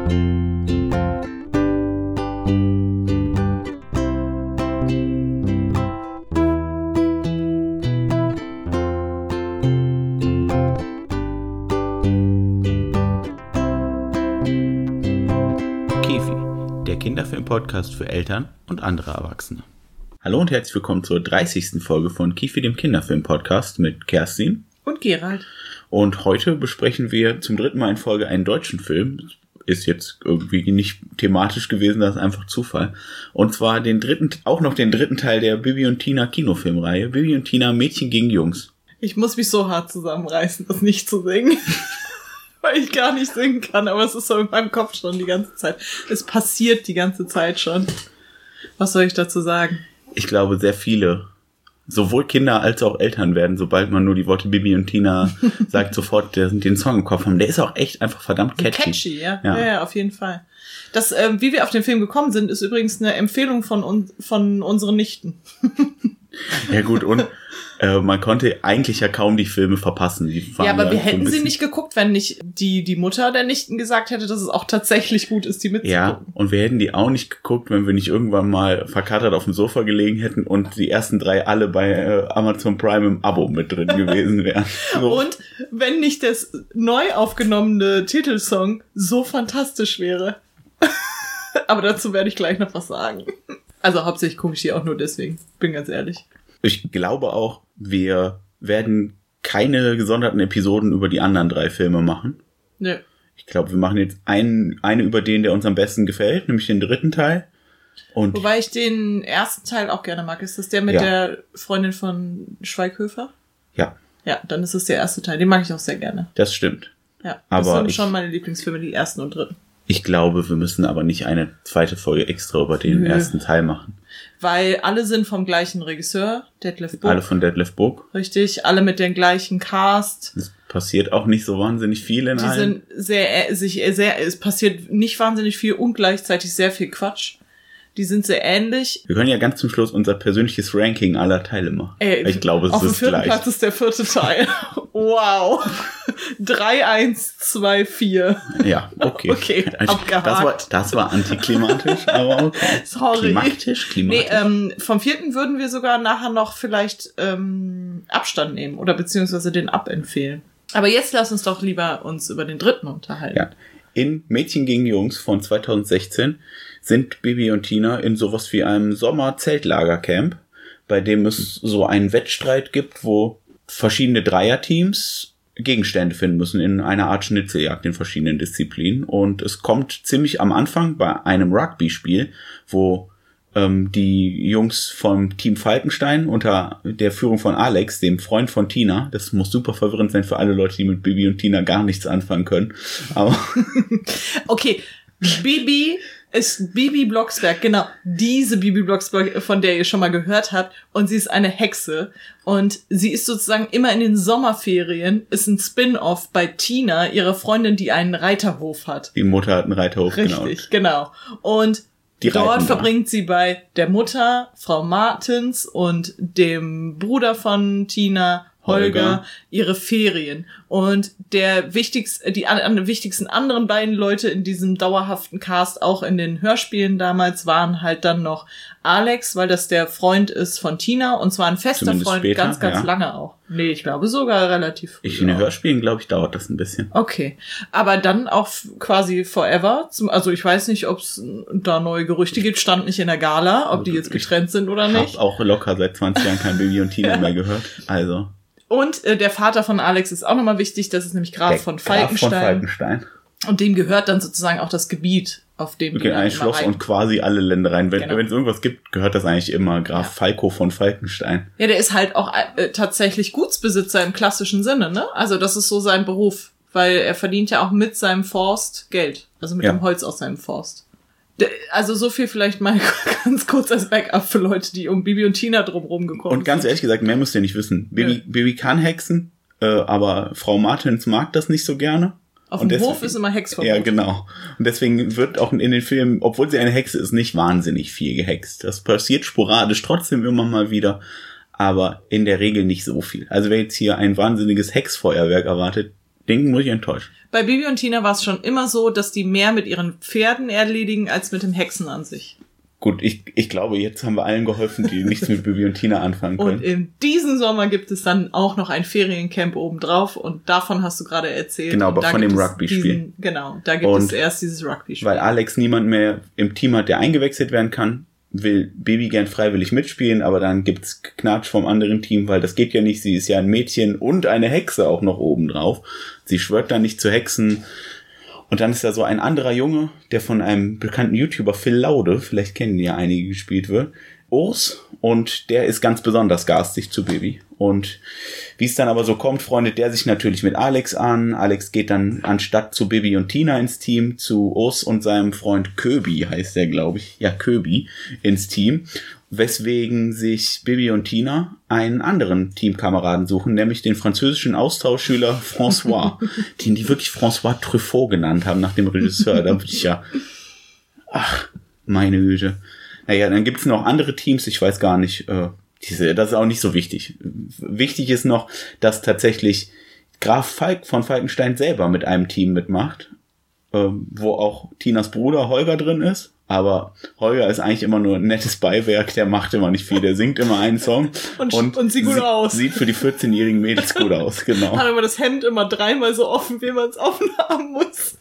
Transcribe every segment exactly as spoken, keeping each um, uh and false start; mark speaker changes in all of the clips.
Speaker 1: Kinderfilm-Podcast für Eltern und andere Erwachsene. Hallo und herzlich willkommen zur dreißigsten Folge von Kifi, dem Kinderfilm-Podcast mit Kerstin
Speaker 2: und Gerald.
Speaker 1: Und heute besprechen wir zum dritten Mal in Folge einen deutschen Film. Ist jetzt irgendwie nicht thematisch gewesen, das ist einfach Zufall. Und zwar den dritten, auch noch den dritten Teil der Bibi und Tina Kinofilmreihe. Bibi und Tina, Mädchen gegen Jungs.
Speaker 2: Ich muss mich so hart zusammenreißen, das nicht zu singen. Weil ich gar nicht singen kann, aber es ist so in meinem Kopf schon die ganze Zeit. Es passiert die ganze Zeit schon. Was soll ich dazu sagen?
Speaker 1: Ich glaube, sehr viele, sowohl Kinder als auch Eltern werden, sobald man nur die Worte Bibi und Tina sagt, sofort den Song im Kopf haben. Der ist auch echt einfach verdammt catchy.
Speaker 2: Catchy, ja. Ja, ja, ja, auf jeden Fall. Das, äh, wie wir auf den Film gekommen sind, ist übrigens eine Empfehlung von, un- von unseren Nichten.
Speaker 1: Ja gut, und äh, man konnte eigentlich ja kaum die Filme verpassen. Die
Speaker 2: ja, aber wir hätten so sie nicht geguckt, wenn nicht die die Mutter der Nichten gesagt hätte, dass es auch tatsächlich gut ist, die mitzugucken.
Speaker 1: Ja, und wir hätten die auch nicht geguckt, wenn wir nicht irgendwann mal verkatert auf dem Sofa gelegen hätten und die ersten drei alle bei äh, Amazon Prime im Abo mit drin gewesen wären. So.
Speaker 2: Und wenn nicht das neu aufgenommene Titelsong so fantastisch wäre. Aber dazu werde ich gleich noch was sagen. Also hauptsächlich gucke ich die auch nur deswegen, bin ganz ehrlich.
Speaker 1: Ich glaube auch, wir werden keine gesonderten Episoden über die anderen drei Filme machen.
Speaker 2: Nö.
Speaker 1: Ich glaube, wir machen jetzt einen, eine über den, der uns am besten gefällt, nämlich den dritten Teil. Und
Speaker 2: wobei ich den ersten Teil auch gerne mag. Ist das der mit ja. der Freundin von Schweighöfer?
Speaker 1: Ja.
Speaker 2: Ja, dann ist es der erste Teil. Den mag ich auch sehr gerne.
Speaker 1: Das stimmt.
Speaker 2: Ja,
Speaker 1: aber
Speaker 2: das sind
Speaker 1: ich,
Speaker 2: schon meine Lieblingsfilme, die ersten und dritten.
Speaker 1: Ich glaube, wir müssen aber nicht eine zweite Folge extra über den Nö. ersten Teil machen.
Speaker 2: Weil alle sind vom gleichen Regisseur, Detlef Book.
Speaker 1: Alle von Detlef Book.
Speaker 2: Richtig, alle mit dem gleichen Cast.
Speaker 1: Es passiert auch nicht so wahnsinnig viel in
Speaker 2: Die
Speaker 1: allen.
Speaker 2: sind sehr, sich sehr, es passiert nicht wahnsinnig viel und gleichzeitig sehr viel Quatsch. Die sind sehr ähnlich.
Speaker 1: Wir können ja ganz zum Schluss unser persönliches Ranking aller Teile machen.
Speaker 2: Ey,
Speaker 1: ich glaube, es
Speaker 2: auf
Speaker 1: ist
Speaker 2: dem vierten
Speaker 1: gleich.
Speaker 2: Platz ist der vierte Teil. Wow. drei, eins, zwei, vier.
Speaker 1: Ja, okay.
Speaker 2: Okay, abgehakt.
Speaker 1: Das war, das war antiklimatisch, aber okay.
Speaker 2: Sorry.
Speaker 1: Klimatisch, klimatisch.
Speaker 2: Nee, ähm, vom vierten würden wir sogar nachher noch vielleicht ähm, Abstand nehmen oder beziehungsweise den abempfehlen. Aber jetzt lass uns doch lieber uns über den dritten unterhalten.
Speaker 1: Ja. In Mädchen gegen Jungs von zweitausendsechzehn sind Bibi und Tina in sowas wie einem Sommer-Zeltlagercamp, bei dem es so einen Wettstreit gibt, wo verschiedene Dreierteams Gegenstände finden müssen in einer Art Schnitzeljagd in verschiedenen Disziplinen. Und es kommt ziemlich am Anfang bei einem Rugby-Spiel, wo ähm, die Jungs vom Team Falkenstein unter der Führung von Alex, dem Freund von Tina, das muss super verwirrend sein für alle Leute, die mit Bibi und Tina gar nichts anfangen können. Aber
Speaker 2: okay, Bibi ist Bibi Blocksberg, genau, diese Bibi Blocksberg, von der ihr schon mal gehört habt, und sie ist eine Hexe und sie ist sozusagen immer in den Sommerferien, ist ein Spin-off bei Tina, ihrer Freundin, die einen Reiterhof hat.
Speaker 1: Die Mutter hat einen Reiterhof,
Speaker 2: genau. Richtig, genau. Und die dort verbringt sie bei der Mutter, Frau Martens, und dem Bruder von Tina, Holger, Holger, ihre Ferien. Und der wichtigste, die an, an, wichtigsten anderen beiden Leute in diesem dauerhaften Cast, auch in den Hörspielen damals, waren halt dann noch Alex, weil das der Freund ist von Tina, und zwar ein fester
Speaker 1: Zumindest
Speaker 2: Freund,
Speaker 1: später,
Speaker 2: ganz, ganz
Speaker 1: ja.
Speaker 2: lange auch. Nee, ich glaube sogar relativ früh.
Speaker 1: Ich in den Hörspielen, glaube ich, dauert das ein bisschen.
Speaker 2: Okay. Aber dann auch quasi forever. Zum, also ich weiß nicht, ob es da neue Gerüchte gibt, stand nicht in der Gala, ob die jetzt getrennt sind oder nicht.
Speaker 1: Ich habe auch locker seit zwanzig Jahren kein Bibi und Tina mehr gehört. Also.
Speaker 2: Und äh, der Vater von Alex ist auch nochmal wichtig, das ist nämlich Graf von Falkenstein.
Speaker 1: Graf von Falkenstein.
Speaker 2: Und dem gehört dann sozusagen auch das Gebiet, auf dem
Speaker 1: okay, ein Schloss rein. Und quasi alle Ländereien. Wenn
Speaker 2: genau.
Speaker 1: es irgendwas gibt, gehört das eigentlich immer Graf ja. Falco von Falkenstein.
Speaker 2: Ja, der ist halt auch äh, tatsächlich Gutsbesitzer im klassischen Sinne, ne? Also das ist so sein Beruf, weil er verdient ja auch mit seinem Forst Geld, also mit ja. dem Holz aus seinem Forst. Also so viel vielleicht mal ganz kurz als Backup für Leute, die um Bibi und Tina drumherum gekommen sind.
Speaker 1: Und ganz ehrlich gesagt, mehr müsst ihr nicht wissen. Bibi, ja. Bibi kann hexen, äh, aber Frau Martens mag das nicht so gerne.
Speaker 2: Auf dem Hof ist immer Hexverbot.
Speaker 1: Ja, genau. Und deswegen wird auch in den Filmen, obwohl sie eine Hexe ist, nicht wahnsinnig viel gehext. Das passiert sporadisch trotzdem immer mal wieder, aber in der Regel nicht so viel. Also wer jetzt hier ein wahnsinniges Hexfeuerwerk erwartet, Den muss ich enttäuschen.
Speaker 2: Bei Bibi und Tina war es schon immer so, dass die mehr mit ihren Pferden erledigen, als mit den Hexen an sich.
Speaker 1: Gut, ich, ich glaube, jetzt haben wir allen geholfen, die nichts mit Bibi und Tina anfangen können.
Speaker 2: Und in diesem Sommer gibt es dann auch noch ein Feriencamp obendrauf und davon hast du gerade erzählt.
Speaker 1: Genau, aber von dem Rugby-Spiel.
Speaker 2: Genau, da gibt
Speaker 1: und
Speaker 2: es erst dieses Rugby-Spiel.
Speaker 1: Weil Alex niemand mehr im Team hat, der eingewechselt werden kann, will Bibi gern freiwillig mitspielen, aber dann gibt's Knatsch vom anderen Team, weil das geht ja nicht, sie ist ja ein Mädchen und eine Hexe auch noch obendrauf. Sie schwört dann nicht zu hexen. Und dann ist da so ein anderer Junge, der von einem bekannten YouTuber, Phil Laude, vielleicht kennen die ja einige, gespielt wird, Urs, und der ist ganz besonders garstig zu Bibi. Und wie es dann aber so kommt, freundet der sich natürlich mit Alex an. Alex geht dann anstatt zu Bibi und Tina ins Team, zu Urs und seinem Freund Köbi, heißt der, glaube ich, ja, Köbi, ins Team. Weswegen sich Bibi und Tina einen anderen Teamkameraden suchen, nämlich den französischen Austauschschüler François, den die wirklich François Truffaut genannt haben, nach dem Regisseur. Da würde ich ja, ach, meine Güte. Naja, dann gibt's noch andere Teams, ich weiß gar nicht, äh, diese, das ist auch nicht so wichtig. Wichtig ist noch, dass tatsächlich Graf Falk von Falkenstein selber mit einem Team mitmacht, äh, wo auch Tinas Bruder Holger drin ist. Aber Holger ist eigentlich immer nur ein nettes Beiwerk, der macht immer nicht viel, der singt immer einen Song
Speaker 2: und, und, und sieht gut
Speaker 1: sie,
Speaker 2: aus.
Speaker 1: Sieht für die vierzehnjährigen Mädels gut aus, genau.
Speaker 2: Hat aber das Hemd immer dreimal so offen, wie man es offen haben muss.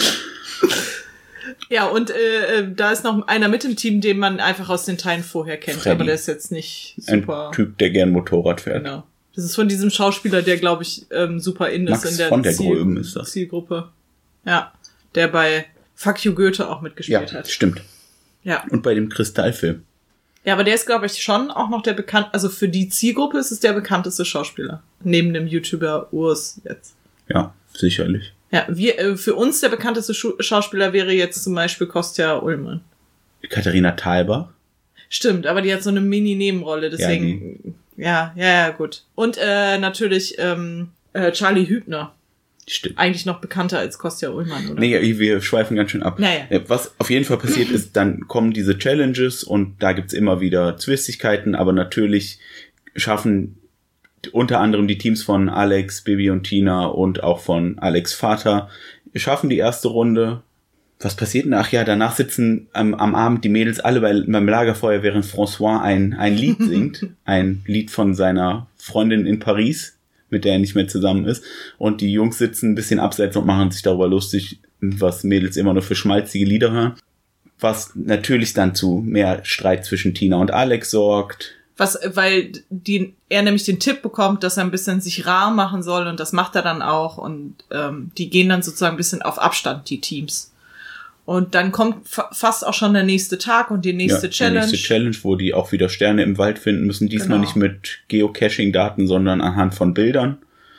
Speaker 2: Ja, und äh, da ist noch einer mit im Team, den man einfach aus den Teilen vorher kennt, Freddy. Aber der ist jetzt nicht super.
Speaker 1: Ein Typ, der gern Motorrad fährt.
Speaker 2: Genau. Das ist von diesem Schauspieler, der, glaube ich, ähm, super in ist
Speaker 1: Max
Speaker 2: in der,
Speaker 1: von der
Speaker 2: Ziel-
Speaker 1: Gröben ist das.
Speaker 2: Zielgruppe. Ja, der bei Fuck You Goethe auch mitgespielt
Speaker 1: ja,
Speaker 2: hat.
Speaker 1: Stimmt.
Speaker 2: Ja.
Speaker 1: Und bei dem Kristallfilm.
Speaker 2: Ja, aber der ist, glaube ich, schon auch noch der bekannt, also für die Zielgruppe ist es der bekannteste Schauspieler. Neben dem YouTuber Urs jetzt.
Speaker 1: Ja, sicherlich.
Speaker 2: Ja, wir, äh, für uns der bekannteste Schu- Schauspieler wäre jetzt zum Beispiel Kostja Ullmann.
Speaker 1: Katharina Thalbach.
Speaker 2: Stimmt, aber die hat so eine Mini-Nebenrolle, deswegen, ja, ja, ja, ja, gut. Und äh, natürlich ähm, äh, Charlie Hübner.
Speaker 1: Stimmt.
Speaker 2: Eigentlich noch bekannter als Kostja Ullmann, oder?
Speaker 1: Nee, wir schweifen ganz schön ab.
Speaker 2: Naja.
Speaker 1: Was auf jeden Fall passiert ist, dann kommen diese Challenges und da gibt's immer wieder Zwistigkeiten, aber natürlich schaffen unter anderem die Teams von Alex, Bibi und Tina und auch von Alex Vater schaffen die erste Runde. Was passiert denn? Ach ja, danach sitzen am, am Abend die Mädels alle bei, beim Lagerfeuer, während François ein, ein Lied singt. Ein Lied von seiner Freundin in Paris, mit der er nicht mehr zusammen ist. Und die Jungs sitzen ein bisschen abseits und machen sich darüber lustig, was Mädels immer nur für schmalzige Lieder hören. Was natürlich dann zu mehr Streit zwischen Tina und Alex sorgt.
Speaker 2: Was, weil die, er nämlich den Tipp bekommt, dass er ein bisschen sich rar machen soll und das macht er dann auch und ähm, die gehen dann sozusagen ein bisschen auf Abstand, die Teams. Und dann kommt fa- fast auch schon der nächste Tag und die nächste
Speaker 1: ja,
Speaker 2: Challenge.
Speaker 1: Die nächste Challenge, wo die auch wieder Sterne im Wald finden müssen. Diesmal
Speaker 2: Genau.
Speaker 1: nicht mit Geocaching-Daten, sondern anhand von Bildern.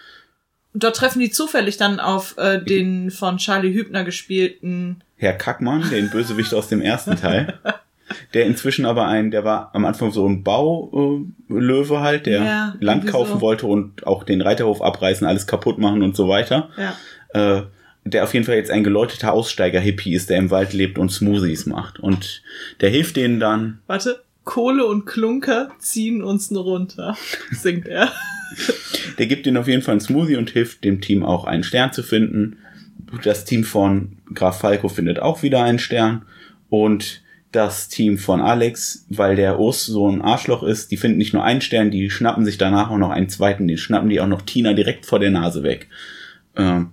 Speaker 2: Und dort treffen die zufällig dann auf äh, den von Charlie Hübner gespielten
Speaker 1: Herr Kackmann, den Bösewicht aus dem ersten Teil. Der inzwischen aber ein, der war am Anfang so ein Baulöwe halt, der
Speaker 2: ja,
Speaker 1: Land kaufen
Speaker 2: so.
Speaker 1: wollte und auch den Reiterhof abreißen, alles kaputt machen und so weiter.
Speaker 2: Ja.
Speaker 1: Äh, der auf jeden Fall jetzt ein geläuteter Aussteiger-Hippie ist, der im Wald lebt und Smoothies macht. Und der hilft denen dann.
Speaker 2: Warte, Kohle und Klunker ziehen uns nur runter, singt er.
Speaker 1: Der gibt ihnen auf jeden Fall einen Smoothie und hilft dem Team auch einen Stern zu finden. Das Team von Graf Falco findet auch wieder einen Stern. Und das Team von Alex, weil der Urs so ein Arschloch ist, die finden nicht nur einen Stern, die schnappen sich danach auch noch einen zweiten. Den schnappen die auch noch Tina direkt vor der Nase weg. Ähm,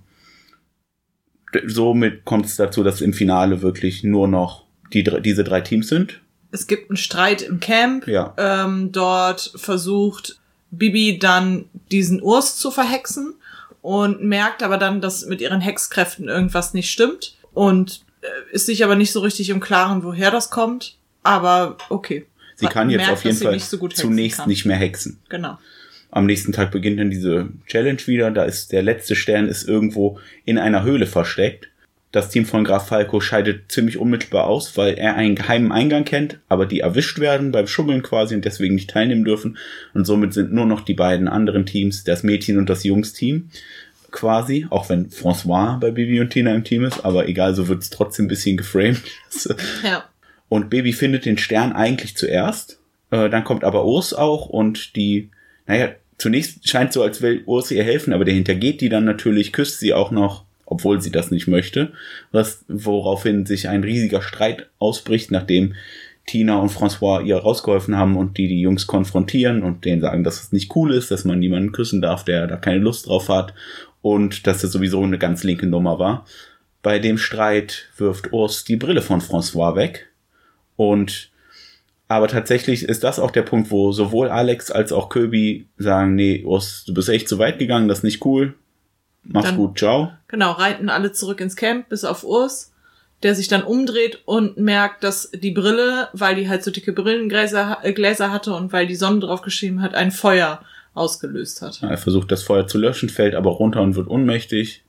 Speaker 1: somit kommt es dazu, dass im Finale wirklich nur noch die, diese drei Teams sind.
Speaker 2: Es gibt einen Streit im Camp.
Speaker 1: Ja.
Speaker 2: Ähm, dort versucht Bibi dann diesen Urs zu verhexen und merkt aber dann, dass mit ihren Hexkräften irgendwas nicht stimmt und äh, ist sich aber nicht so richtig im Klaren, woher das kommt. Aber okay.
Speaker 1: Sie kann jetzt
Speaker 2: merkt,
Speaker 1: auf jeden
Speaker 2: dass sie
Speaker 1: Fall
Speaker 2: nicht so gut hexen
Speaker 1: zunächst
Speaker 2: kann.
Speaker 1: nicht mehr hexen.
Speaker 2: Genau.
Speaker 1: Am nächsten Tag beginnt dann diese Challenge wieder. Da ist der letzte Stern ist irgendwo in einer Höhle versteckt. Das Team von Graf Falco scheidet ziemlich unmittelbar aus, weil er einen geheimen Eingang kennt, aber die erwischt werden beim Schummeln quasi und deswegen nicht teilnehmen dürfen. Und somit sind nur noch die beiden anderen Teams, das Mädchen- und das Jungsteam quasi, auch wenn François bei Bibi und Tina im Team ist, aber egal, so wird es trotzdem ein bisschen geframed.
Speaker 2: Ja.
Speaker 1: Und Baby findet den Stern eigentlich zuerst, äh, dann kommt aber Urs auch und die, naja, zunächst scheint so, als will Urs ihr helfen, aber der hintergeht die dann natürlich, küsst sie auch noch, obwohl sie das nicht möchte, was, woraufhin sich ein riesiger Streit ausbricht, nachdem Tina und François ihr rausgeholfen haben und die die Jungs konfrontieren und denen sagen, dass es nicht cool ist, dass man niemanden küssen darf, der da keine Lust drauf hat und dass das sowieso eine ganz linke Nummer war. Bei dem Streit wirft Urs die Brille von François weg und aber tatsächlich ist das auch der Punkt, wo sowohl Alex als auch Köbi sagen, nee, Urs, du bist echt zu weit gegangen, das ist nicht cool, mach's dann, gut, ciao.
Speaker 2: Genau, reiten alle zurück ins Camp, bis auf Urs, der sich dann umdreht und merkt, dass die Brille, weil die halt so dicke Brillengläser äh, Gläser hatte und weil die Sonne drauf geschrieben hat, ein Feuer ausgelöst hat.
Speaker 1: Ja, er versucht das Feuer zu löschen, fällt aber runter und wird ohnmächtig.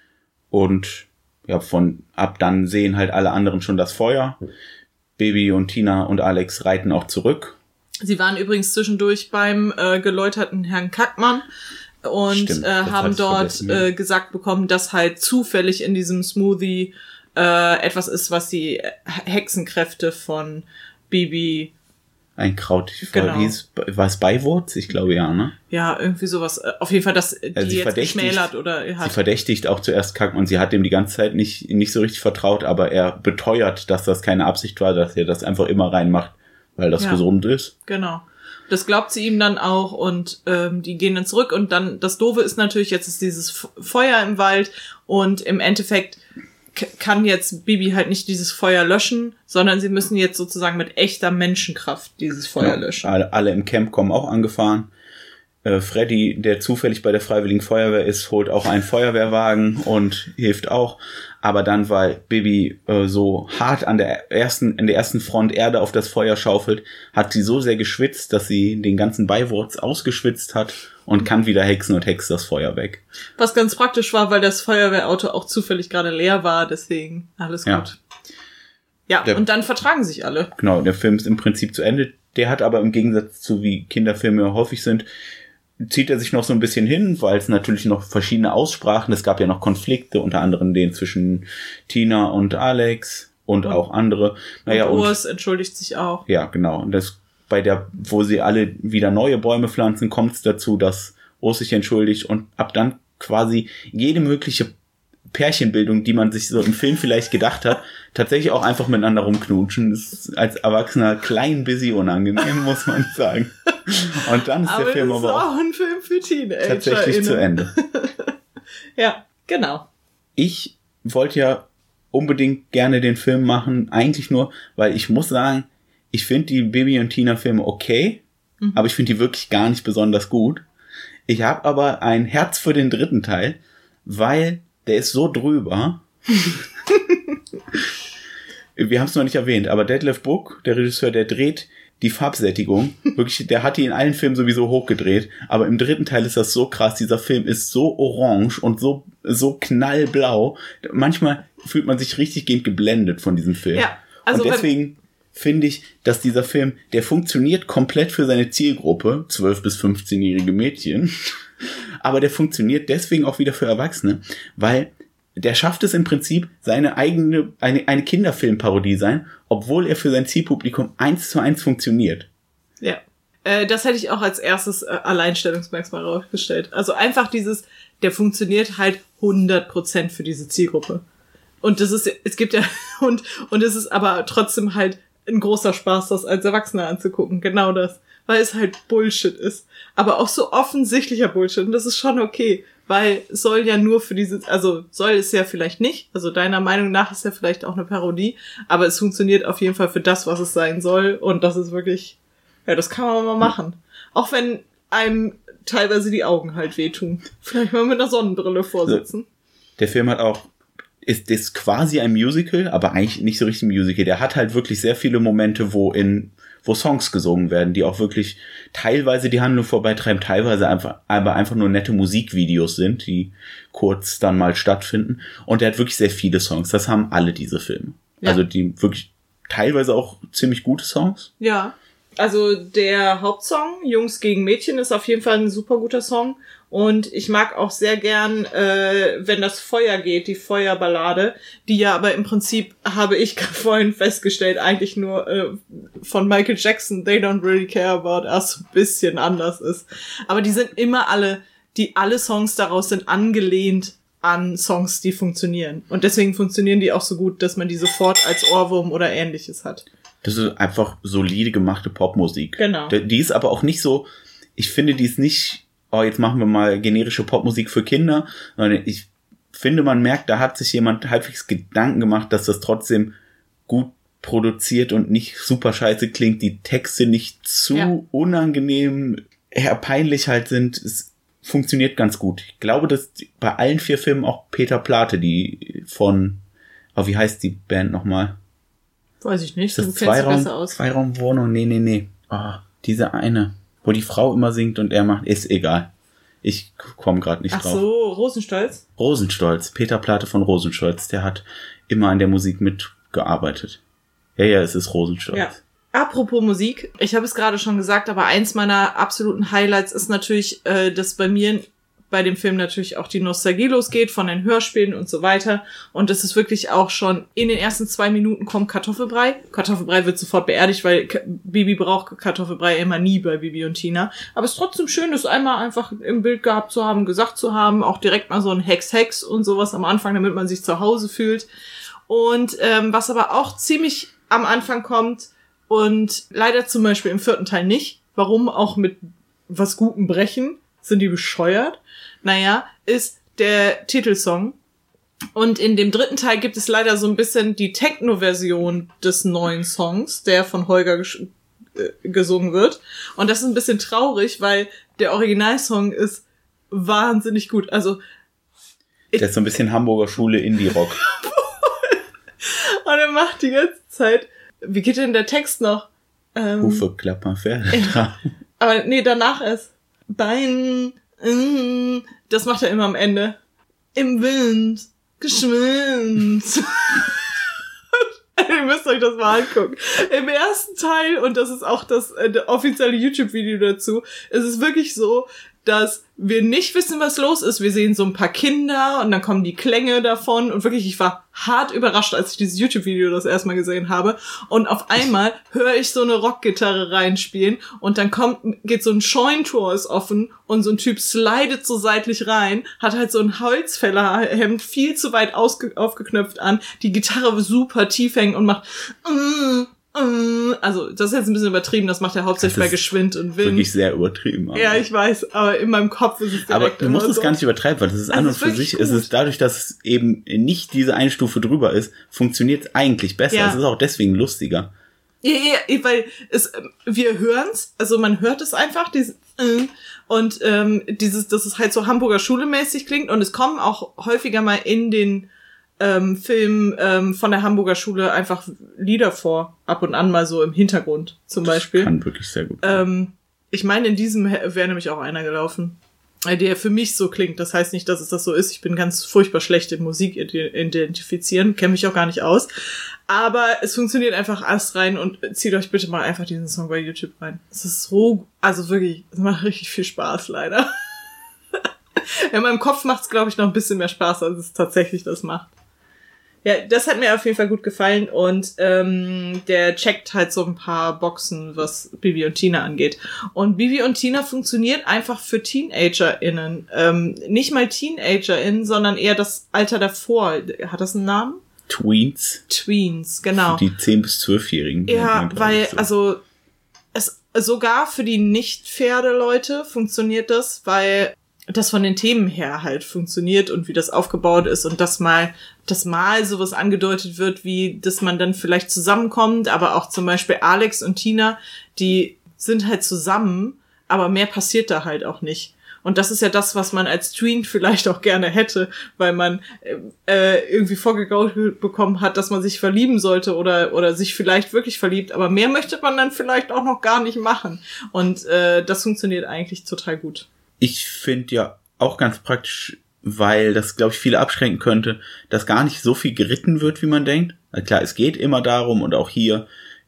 Speaker 1: Und ja, von ab dann sehen halt alle anderen schon das Feuer. Baby und Tina und Alex reiten auch zurück.
Speaker 2: Sie waren übrigens zwischendurch beim äh, geläuterten Herrn Kackmann und Stimmt, äh, haben dort äh, gesagt bekommen, dass halt zufällig in diesem Smoothie Äh, etwas ist, was die Hexenkräfte von Bibi...
Speaker 1: Ein Kraut, genau. hieß, war es Beiwurz? Ich glaube ja, ne?
Speaker 2: Ja, irgendwie sowas. Auf jeden Fall, dass die also jetzt geschmälert oder... Hat.
Speaker 1: Sie verdächtigt auch zuerst Kackmann. Sie hat ihm die ganze Zeit nicht, nicht so richtig vertraut, aber er beteuert, dass das keine Absicht war, dass er das einfach immer reinmacht, weil das ja. gesund ist.
Speaker 2: Genau. Das glaubt sie ihm dann auch und ähm, die gehen dann zurück und dann, das Doofe ist natürlich, jetzt ist dieses Feuer im Wald und im Endeffekt kann jetzt Bibi halt nicht dieses Feuer löschen, sondern sie müssen jetzt sozusagen mit echter Menschenkraft dieses Feuer ja, löschen.
Speaker 1: Alle, alle im Camp kommen auch angefahren. Äh, Freddy, der zufällig bei der Freiwilligen Feuerwehr ist, holt auch einen Feuerwehrwagen und hilft auch. Aber dann, weil Bibi äh, so hart an der ersten, in der ersten Front Erde auf das Feuer schaufelt, hat sie so sehr geschwitzt, dass sie den ganzen Beiwurz ausgeschwitzt hat und kann wieder hexen und hext das Feuer weg.
Speaker 2: Was ganz praktisch war, weil das Feuerwehrauto auch zufällig gerade leer war, deswegen alles
Speaker 1: ja.
Speaker 2: gut. Ja, der, und dann vertragen sich alle.
Speaker 1: Genau, der Film ist im Prinzip zu Ende. Der hat aber im Gegensatz zu wie Kinderfilme häufig sind, zieht er sich noch so ein bisschen hin, weil es natürlich noch verschiedene Aussprachen, es gab ja noch Konflikte, unter anderem den zwischen Tina und Alex und, und auch andere. Naja,
Speaker 2: und Urs entschuldigt sich auch.
Speaker 1: Ja, genau. Und das bei der, wo sie alle wieder neue Bäume pflanzen, kommt es dazu, dass Urs sich entschuldigt und ab dann quasi jede mögliche Pärchenbildung, die man sich so im Film vielleicht gedacht hat, tatsächlich auch einfach miteinander rumknutschen. Das ist als Erwachsener klein busy unangenehm, muss man sagen. Und dann ist aber der Film aber auch,
Speaker 2: auch ein Film für Teenager
Speaker 1: tatsächlich zu Ende.
Speaker 2: Ja, genau.
Speaker 1: Ich wollte ja unbedingt gerne den Film machen, eigentlich nur, weil ich muss sagen, ich finde die Bibi und Tina Filme okay, mhm. aber ich finde die wirklich gar nicht besonders gut. Ich habe aber ein Herz für den dritten Teil, weil der ist so drüber. Wir haben es noch nicht erwähnt, aber Detlef Book, der Regisseur, der dreht die Farbsättigung. Wirklich, der hat die in allen Filmen sowieso hochgedreht. Aber im dritten Teil ist das so krass. Dieser Film ist so orange und so, so knallblau. Manchmal fühlt man sich richtig gehend geblendet von diesem Film.
Speaker 2: Ja, also
Speaker 1: und deswegen finde ich, dass dieser Film, der funktioniert komplett für seine Zielgruppe, zwölf- bis fünfzehnjährige Mädchen. Aber der funktioniert deswegen auch wieder für Erwachsene, weil der schafft es im Prinzip, seine eigene, eine, eine Kinderfilmparodie sein, obwohl er für sein Zielpublikum eins zu eins funktioniert.
Speaker 2: Ja, äh, das hätte ich auch als erstes äh, Alleinstellungsmerkmal rausgestellt. Also einfach dieses, der funktioniert halt hundert Prozent für diese Zielgruppe. Und das ist, es gibt ja, und, und es ist aber trotzdem halt ein großer Spaß, das als Erwachsener anzugucken. Genau das. Weil es halt Bullshit ist. Aber auch so offensichtlicher Bullshit. Und das ist schon okay. Weil es soll ja nur für diese, also soll es ja vielleicht nicht. Also deiner Meinung nach ist ja vielleicht auch eine Parodie. Aber es funktioniert auf jeden Fall für das, was es sein soll. Und das ist wirklich, ja, das kann man mal machen. Auch wenn einem teilweise die Augen halt wehtun. Vielleicht mal mit einer Sonnenbrille vorsitzen.
Speaker 1: Der Film hat auch, ist, ist quasi ein Musical, aber eigentlich nicht so richtig ein Musical. Der hat halt wirklich sehr viele Momente, wo in wo Songs gesungen werden, die auch wirklich teilweise die Handlung vorbeitreiben, teilweise einfach, aber einfach nur nette Musikvideos sind, die kurz dann mal stattfinden. Und er hat wirklich sehr viele Songs. Das haben alle diese Filme. Ja. Also die wirklich teilweise auch ziemlich gute Songs.
Speaker 2: Ja. Also der Hauptsong, Jungs gegen Mädchen, ist auf jeden Fall ein super guter Song. Und ich mag auch sehr gern, äh, wenn das Feuer geht, die Feuerballade, die ja aber im Prinzip, habe ich vorhin festgestellt, eigentlich nur äh, von Michael Jackson, They Don't Really Care About Us, ein bisschen anders ist. Aber die sind immer alle, die alle Songs daraus sind angelehnt an Songs, die funktionieren. Und deswegen funktionieren die auch so gut, dass man die sofort als Ohrwurm oder Ähnliches hat.
Speaker 1: Das ist einfach solide gemachte Popmusik.
Speaker 2: Genau.
Speaker 1: Die ist aber auch nicht so, ich finde, die ist nicht, oh, jetzt machen wir mal generische Popmusik für Kinder, sondern ich finde, man merkt, da hat sich jemand halbwegs Gedanken gemacht, dass das trotzdem gut produziert und nicht super scheiße klingt, die Texte nicht zu ja. unangenehm, eher peinlich halt sind. Es funktioniert ganz gut. Ich glaube, dass bei allen vier Filmen auch Peter Plate, die von, oh, wie heißt die Band nochmal?
Speaker 2: Weiß ich nicht,
Speaker 1: du kennst sie besser aus. Zweiraumwohnung, nee, nee, nee. Oh, diese eine, wo die Frau immer singt und er macht, ist egal. Ich komme gerade nicht
Speaker 2: Ach
Speaker 1: drauf.
Speaker 2: Ach so, Rosenstolz?
Speaker 1: Rosenstolz, Peter Plate von Rosenstolz, der hat immer an der Musik mitgearbeitet. Ja, ja, es ist Rosenstolz.
Speaker 2: Ja. Apropos Musik, ich habe es gerade schon gesagt, aber eins meiner absoluten Highlights ist natürlich, äh, dass bei mir bei dem Film natürlich auch die Nostalgie losgeht von den Hörspielen und so weiter. Und das ist wirklich auch schon in den ersten zwei Minuten kommt Kartoffelbrei. Kartoffelbrei wird sofort beerdigt, weil K- Bibi braucht Kartoffelbrei immer nie bei Bibi und Tina. Aber es ist trotzdem schön, das einmal einfach im Bild gehabt zu haben, gesagt zu haben, auch direkt mal so ein Hex-Hex und sowas am Anfang, damit man sich zu Hause fühlt. Und ähm, was aber auch ziemlich am Anfang kommt und leider zum Beispiel im vierten Teil nicht, warum auch mit was Gutem brechen, sind die bescheuert? Naja, ist der Titelsong. Und in dem dritten Teil gibt es leider so ein bisschen die Techno-Version des neuen Songs, der von Holger ges- äh, gesungen wird. Und das ist ein bisschen traurig, weil der Originalsong ist wahnsinnig gut. Also
Speaker 1: der ist so ein bisschen Hamburger Schule Indie-Rock.
Speaker 2: Und er macht die ganze Zeit, wie geht denn der Text noch? Ähm,
Speaker 1: Hufe, Klappern, Pferde.
Speaker 2: Ja, aber nee, danach ist Bein, mm, das macht er immer am Ende. Im Wind, geschwind. Ihr müsst euch das mal angucken. Im ersten Teil, und das ist auch das äh, offizielle YouTube-Video dazu, ist es wirklich so, dass wir nicht wissen, was los ist. Wir sehen so ein paar Kinder und dann kommen die Klänge davon und wirklich, ich war hart überrascht, als ich dieses YouTube-Video das erstmal gesehen habe und auf einmal höre ich so eine Rockgitarre reinspielen und dann kommt, geht so ein Scheunentor ist offen und so ein Typ slidet so seitlich rein, hat halt so ein Holzfällerhemd viel zu weit ausge- aufgeknöpft an, die Gitarre super tief hängen und macht mm, also, das ist jetzt ein bisschen übertrieben, das macht er hauptsächlich bei Geschwind und Wind.
Speaker 1: Wirklich sehr übertrieben.
Speaker 2: Aber. Ja, ich weiß, aber in meinem Kopf ist es direkt
Speaker 1: aber du musst es
Speaker 2: so.
Speaker 1: gar nicht übertreiben, weil das ist an und für sich, ist es dadurch, dass es eben nicht diese eine Stufe drüber ist, funktioniert es eigentlich besser. Ja. Es ist auch deswegen lustiger.
Speaker 2: Ja, ja, weil es, wir hören's, also man hört es einfach, dieses, äh, und ähm, dieses, dass es halt so Hamburger Schule-mäßig klingt und es kommen auch häufiger mal in den Ähm, Film ähm, von der Hamburger Schule einfach Lieder vor, ab und an mal so im Hintergrund zum
Speaker 1: das
Speaker 2: Beispiel.
Speaker 1: Kann wirklich sehr gut
Speaker 2: ähm, Ich meine, in diesem wäre nämlich auch einer gelaufen, der für mich so klingt. Das heißt nicht, dass es das so ist. Ich bin ganz furchtbar schlecht in Musik identifizieren, kenne mich auch gar nicht aus. Aber es funktioniert einfach alles rein und zieht euch bitte mal einfach diesen Song bei YouTube rein. Es ist so, also wirklich, es macht richtig viel Spaß leider. In meinem Kopf macht es, glaube ich, noch ein bisschen mehr Spaß, als es tatsächlich das macht. Ja, das hat mir auf jeden Fall gut gefallen und ähm, der checkt halt so ein paar Boxen, was Bibi und Tina angeht. Und Bibi und Tina funktioniert einfach für TeenagerInnen. Ähm, nicht mal TeenagerInnen, sondern eher das Alter davor. Hat das einen Namen?
Speaker 1: Tweens.
Speaker 2: Tweens, genau.
Speaker 1: Für die zehn- bis zwölfjährigen.
Speaker 2: Ja, weil, so. also es sogar für die Nicht-Pferde-Leute funktioniert das, weil das von den Themen her halt funktioniert und wie das aufgebaut ist und dass mal, dass mal sowas angedeutet wird, wie, dass man dann vielleicht zusammenkommt, aber auch zum Beispiel Alex und Tina, die sind halt zusammen, aber mehr passiert da halt auch nicht. Und das ist ja das, was man als Tween vielleicht auch gerne hätte, weil man äh, irgendwie vorgegaukelt bekommen hat, dass man sich verlieben sollte oder oder sich vielleicht wirklich verliebt, aber mehr möchte man dann vielleicht auch noch gar nicht machen. Und äh, das funktioniert eigentlich total gut.
Speaker 1: Ich finde ja auch ganz praktisch, weil das, glaube ich, viele abschränken könnte, dass gar nicht so viel geritten wird, wie man denkt. Na klar, es geht immer darum und auch hier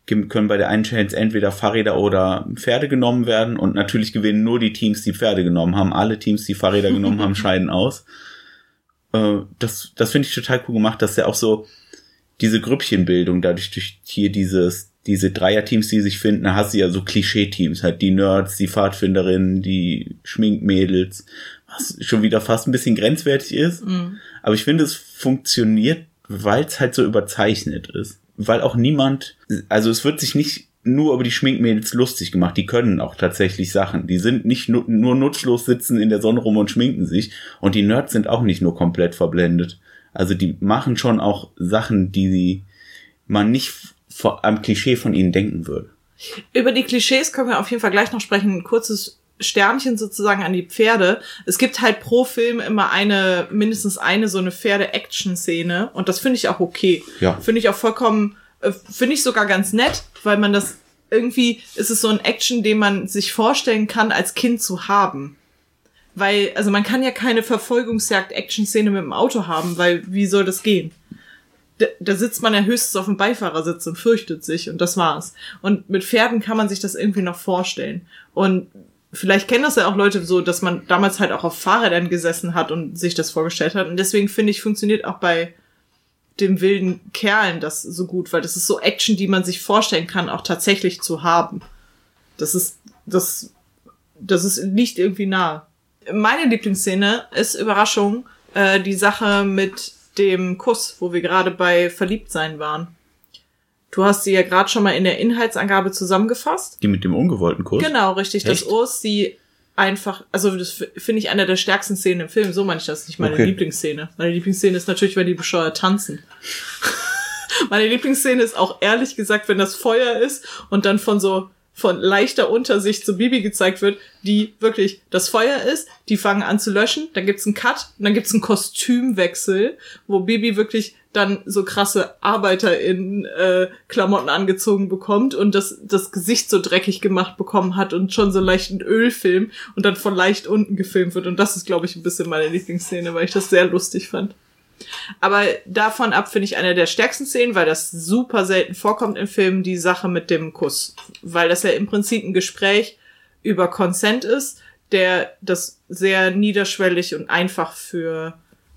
Speaker 1: können bei der einen Challenge entweder Fahrräder oder Pferde genommen werden und natürlich gewinnen nur die Teams, die Pferde genommen haben. Alle Teams, die Fahrräder genommen haben, scheiden aus. Äh, das das finde ich total cool gemacht, dass ja auch so diese Grüppchenbildung, dadurch durch hier dieses diese Dreierteams, die sich finden, da hast du ja so Klischee-Teams, halt die Nerds, die Pfadfinderinnen, die Schminkmädels, was schon wieder fast ein bisschen grenzwertig ist. Mhm. Aber ich finde, es funktioniert, weil es halt so überzeichnet ist. Weil auch niemand, also es wird sich nicht nur über die Schminkmädels lustig gemacht, die können auch tatsächlich Sachen. Die sind nicht nur, nur nutzlos sitzen in der Sonne rum und schminken sich. Und die Nerds sind auch nicht nur komplett verblendet. Also die machen schon auch Sachen, die man nicht vor, am Klischee von ihnen denken würde.
Speaker 2: Über die Klischees können wir auf jeden Fall gleich noch sprechen. Ein kurzes Sternchen sozusagen an die Pferde. Es gibt halt pro Film immer eine, mindestens eine so eine Pferde-Action-Szene und das finde ich auch okay.
Speaker 1: Ja.
Speaker 2: Finde ich auch vollkommen, äh, finde ich sogar ganz nett, weil man das irgendwie, ist es so ein Action, den man sich vorstellen kann, als Kind zu haben. Weil, also man kann ja keine Verfolgungsjagd-Action-Szene mit dem Auto haben, weil wie soll das gehen? Da, da sitzt man ja höchstens auf dem Beifahrersitz und fürchtet sich und das war's. Und mit Pferden kann man sich das irgendwie noch vorstellen. Und vielleicht kennen das ja auch Leute so, dass man damals halt auch auf Fahrrädern gesessen hat und sich das vorgestellt hat. Und deswegen finde ich, funktioniert auch bei den wilden Kerlen das so gut, weil das ist so Action, die man sich vorstellen kann, auch tatsächlich zu haben. Das ist, das, das ist, liegt irgendwie nahe. Meine Lieblingsszene ist, Überraschung, äh, die Sache mit dem Kuss, wo wir gerade bei Verliebtsein waren. Du hast sie ja gerade schon mal in der Inhaltsangabe zusammengefasst.
Speaker 1: Die mit dem ungewollten Kuss?
Speaker 2: Genau, richtig.
Speaker 1: Echt?
Speaker 2: Dass Urs sie einfach, also das finde ich eine der stärksten Szenen im Film. So meine ich das, nicht meine
Speaker 1: okay.
Speaker 2: Lieblingsszene. Meine Lieblingsszene ist natürlich, wenn die bescheuert tanzen. Meine Lieblingsszene ist auch ehrlich gesagt, wenn das Feuer ist und dann von so von leichter Untersicht so Bibi gezeigt wird, die wirklich das Feuer ist, die fangen an zu löschen, dann gibt's einen Cut und dann gibt's einen Kostümwechsel, wo Bibi wirklich dann so krasse Arbeiter in äh, Klamotten angezogen bekommt und das das Gesicht so dreckig gemacht bekommen hat und schon so leicht einen Ölfilm und dann von leicht unten gefilmt wird. Und das ist, glaube ich, ein bisschen meine Lieblingsszene, weil ich das sehr lustig fand. Aber davon ab finde ich eine der stärksten Szenen, weil das super selten vorkommt im Film, die Sache mit dem Kuss. Weil das ja im Prinzip ein Gespräch über Consent ist, der das sehr niederschwellig und einfach für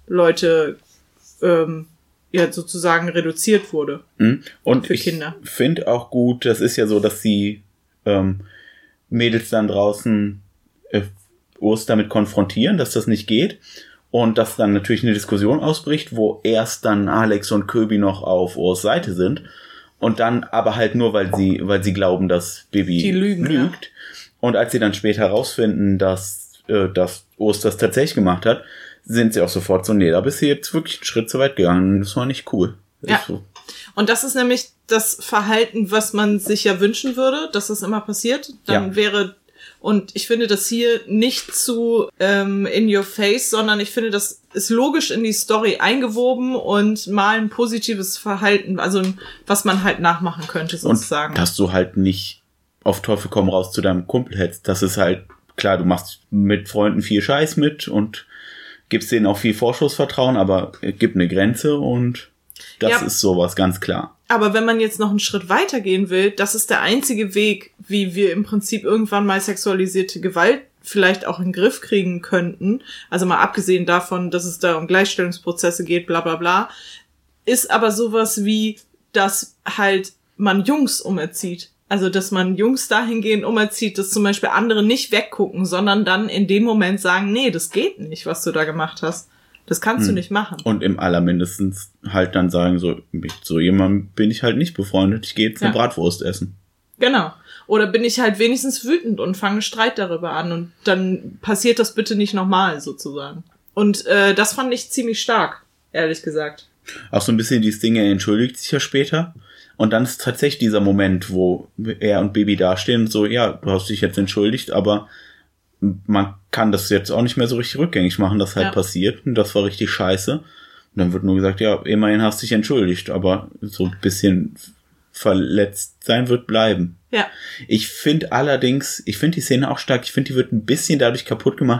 Speaker 2: Leute ähm, ja sozusagen reduziert wurde.
Speaker 1: Und
Speaker 2: für
Speaker 1: ich
Speaker 2: Kinder.
Speaker 1: Finde auch gut, das ist ja so, dass die ähm, Mädels dann draußen äh, Urs damit konfrontieren, dass das nicht geht. Und dass dann natürlich eine Diskussion ausbricht, wo erst dann Alex und Köbi noch auf Urs Seite sind. Und dann aber halt nur, weil sie, weil sie glauben, dass Bibi
Speaker 2: die lügen,
Speaker 1: lügt. Ja. Und als sie dann später herausfinden, dass, äh, dass Urs das tatsächlich gemacht hat, sind sie auch sofort so, nee, da bist du jetzt wirklich einen Schritt zu weit gegangen. Das war nicht cool. Das
Speaker 2: ja.
Speaker 1: So.
Speaker 2: Und das ist nämlich das Verhalten, was man sich ja wünschen würde, dass das immer passiert. Dann ja. wäre, und ich finde das hier nicht zu ähm, in your face, sondern ich finde, das ist logisch in die Story eingewoben und mal ein positives Verhalten, also was man halt nachmachen könnte sozusagen.
Speaker 1: Und dass du halt nicht auf Teufel komm raus zu deinem Kumpel hättest. Das ist halt, klar, du machst mit Freunden viel Scheiß mit und gibst denen auch viel Vorschussvertrauen, aber gibt eine Grenze und das ja. ist sowas, ganz klar.
Speaker 2: Aber wenn man jetzt noch einen Schritt weiter gehen will, das ist der einzige Weg, wie wir im Prinzip irgendwann mal sexualisierte Gewalt vielleicht auch in den Griff kriegen könnten. Also mal abgesehen davon, dass es da um Gleichstellungsprozesse geht, bla bla bla. Ist aber sowas wie, dass halt man Jungs umerzieht. Also, dass man Jungs dahingehend umerzieht, dass zum Beispiel andere nicht weggucken, sondern dann in dem Moment sagen, nee, das geht nicht, was du da gemacht hast. Das kannst hm. du nicht machen.
Speaker 1: Und im allermindestens halt dann sagen, so, mit so jemandem bin ich halt nicht befreundet, ich gehe jetzt eine ja. Bratwurst essen.
Speaker 2: Genau. Oder bin ich halt wenigstens wütend und fange Streit darüber an und dann passiert das bitte nicht nochmal, sozusagen. Und äh, das fand ich ziemlich stark, ehrlich gesagt.
Speaker 1: Auch so ein bisschen dieses Ding, er entschuldigt sich ja später. Und dann ist tatsächlich dieser Moment, wo er und Bibi dastehen und so, ja, du hast dich jetzt entschuldigt, aber man kann das jetzt auch nicht mehr so richtig rückgängig machen, dass halt ja. passiert. Und das war richtig scheiße. Und dann wird nur gesagt, ja, immerhin hast du dich entschuldigt, aber so ein bisschen verletzt sein wird bleiben.
Speaker 2: Ja.
Speaker 1: Ich finde allerdings, ich finde die Szene auch stark, ich finde, die wird ein bisschen dadurch kaputt gemacht,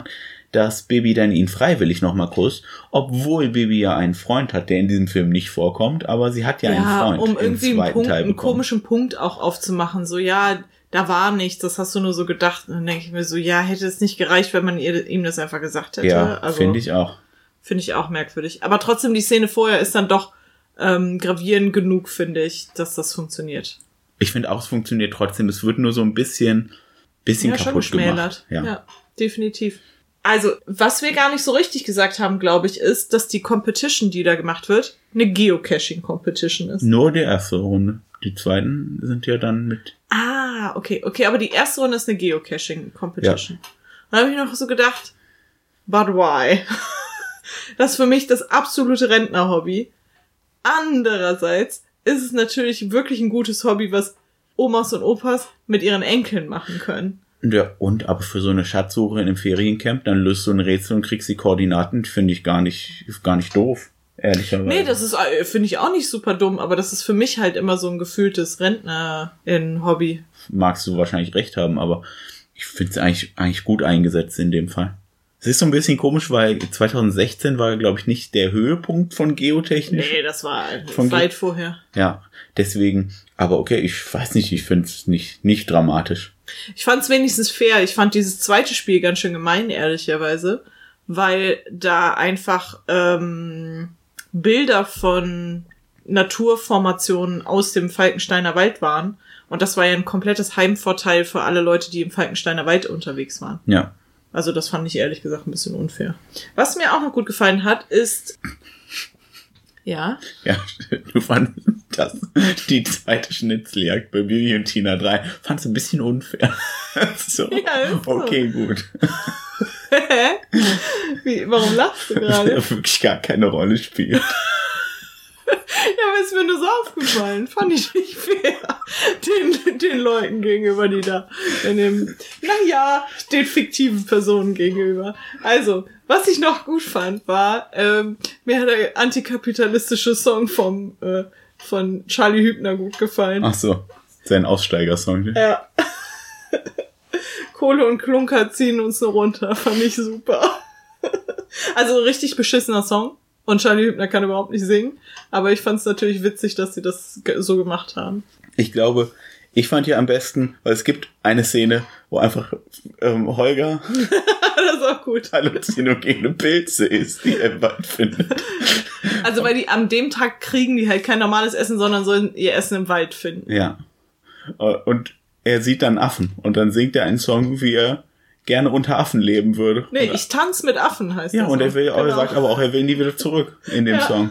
Speaker 1: dass Bibi dann ihn freiwillig nochmal küsst, obwohl Bibi ja einen Freund hat, der in diesem Film nicht vorkommt, aber sie hat ja, ja einen Freund.
Speaker 2: Um irgendwie einen, Punkt, einen komischen Punkt auch aufzumachen, so ja, da war nichts, das hast du nur so gedacht. Und dann denke ich mir so, ja, hätte es nicht gereicht, wenn man ihr, ihm das einfach gesagt hätte.
Speaker 1: Ja,
Speaker 2: also,
Speaker 1: finde ich auch.
Speaker 2: Finde ich auch merkwürdig. Aber trotzdem, die Szene vorher ist dann doch ähm, gravierend genug, finde ich, dass das funktioniert.
Speaker 1: Ich finde auch, es funktioniert trotzdem. Es wird nur so ein bisschen, bisschen
Speaker 2: ja,
Speaker 1: kaputt
Speaker 2: schon
Speaker 1: gemacht.
Speaker 2: Ja. ja, definitiv. Also, was wir gar nicht so richtig gesagt haben, glaube ich, ist, dass die Competition, die da gemacht wird, eine Geocaching-Competition ist.
Speaker 1: Nur die erste Runde. Die zweiten sind ja dann mit...
Speaker 2: Ah, okay, okay, aber die erste Runde ist eine Geocaching-Competition. Ja. Dann habe ich noch so gedacht, but why? Das ist für mich das absolute Rentner-Hobby. Andererseits ist es natürlich wirklich ein gutes Hobby, was Omas und Opas mit ihren Enkeln machen können.
Speaker 1: Ja, und aber für so eine Schatzsuche in einem Feriencamp, dann löst du ein Rätsel und kriegst die Koordinaten, finde ich gar nicht, gar nicht doof, ehrlicherweise.
Speaker 2: Nee, das ist, finde ich auch nicht super dumm, aber das ist für mich halt immer so ein gefühltes Rentner-in-Hobby.
Speaker 1: Magst du wahrscheinlich recht haben, aber ich finde es eigentlich, eigentlich gut eingesetzt in dem Fall. Es ist so ein bisschen komisch, weil zwanzig sechzehn war, glaube ich, nicht der Höhepunkt von Geotechnik.
Speaker 2: Nee, das war von weit Ge- vorher.
Speaker 1: Ja, deswegen, aber okay, ich weiß nicht, ich finde es nicht, nicht dramatisch.
Speaker 2: Ich fand es wenigstens fair. Ich fand dieses zweite Spiel ganz schön gemein, ehrlicherweise, weil da einfach ähm, Bilder von Naturformationen aus dem Falkensteiner Wald waren. Und das war ja ein komplettes Heimvorteil für alle Leute, die im Falkensteiner Wald unterwegs waren.
Speaker 1: Ja.
Speaker 2: Also das fand ich ehrlich gesagt ein bisschen unfair. Was mir auch noch gut gefallen hat, ist... Ja?
Speaker 1: Ja, du fandest das, die zweite Schnitzeljagd bei Bibi und Tina drei, fandst du ein bisschen unfair. So, ja, so. Okay, gut.
Speaker 2: Wie, warum lachst du gerade?
Speaker 1: Dass er wirklich gar keine Rolle spielt.
Speaker 2: Ja, aber ist mir nur so aufgefallen. Fand ich nicht fair. Den, den Leuten gegenüber, die da in dem, naja, den fiktiven Personen gegenüber. Also, was ich noch gut fand, war, ähm, mir hat der antikapitalistische Song vom, äh, von Charlie Hübner gut gefallen.
Speaker 1: Ach so, sein Aussteigersong.
Speaker 2: Ja. Kohle und Klunker ziehen uns so runter. Fand ich super. Also, richtig beschissener Song. Und Charlie Hübner kann überhaupt nicht singen. Aber ich fand es natürlich witzig, dass sie das so gemacht haben.
Speaker 1: Ich glaube, ich fand hier am besten, weil es gibt eine Szene, wo einfach ähm, Holger
Speaker 2: das ist auch gut.
Speaker 1: halluzinogene Pilze ist, die er im Wald findet.
Speaker 2: Also weil die an dem Tag kriegen die halt kein normales Essen, sondern sollen ihr Essen im Wald finden.
Speaker 1: Ja. Und er sieht dann Affen. Und dann singt er einen Song, wie er gerne unter Affen leben würde.
Speaker 2: Nee, ich tanze mit Affen, heißt
Speaker 1: ja,
Speaker 2: das.
Speaker 1: Ja, und er will, genau. Er sagt aber auch, er will nie wieder zurück in dem
Speaker 2: ja.
Speaker 1: Song.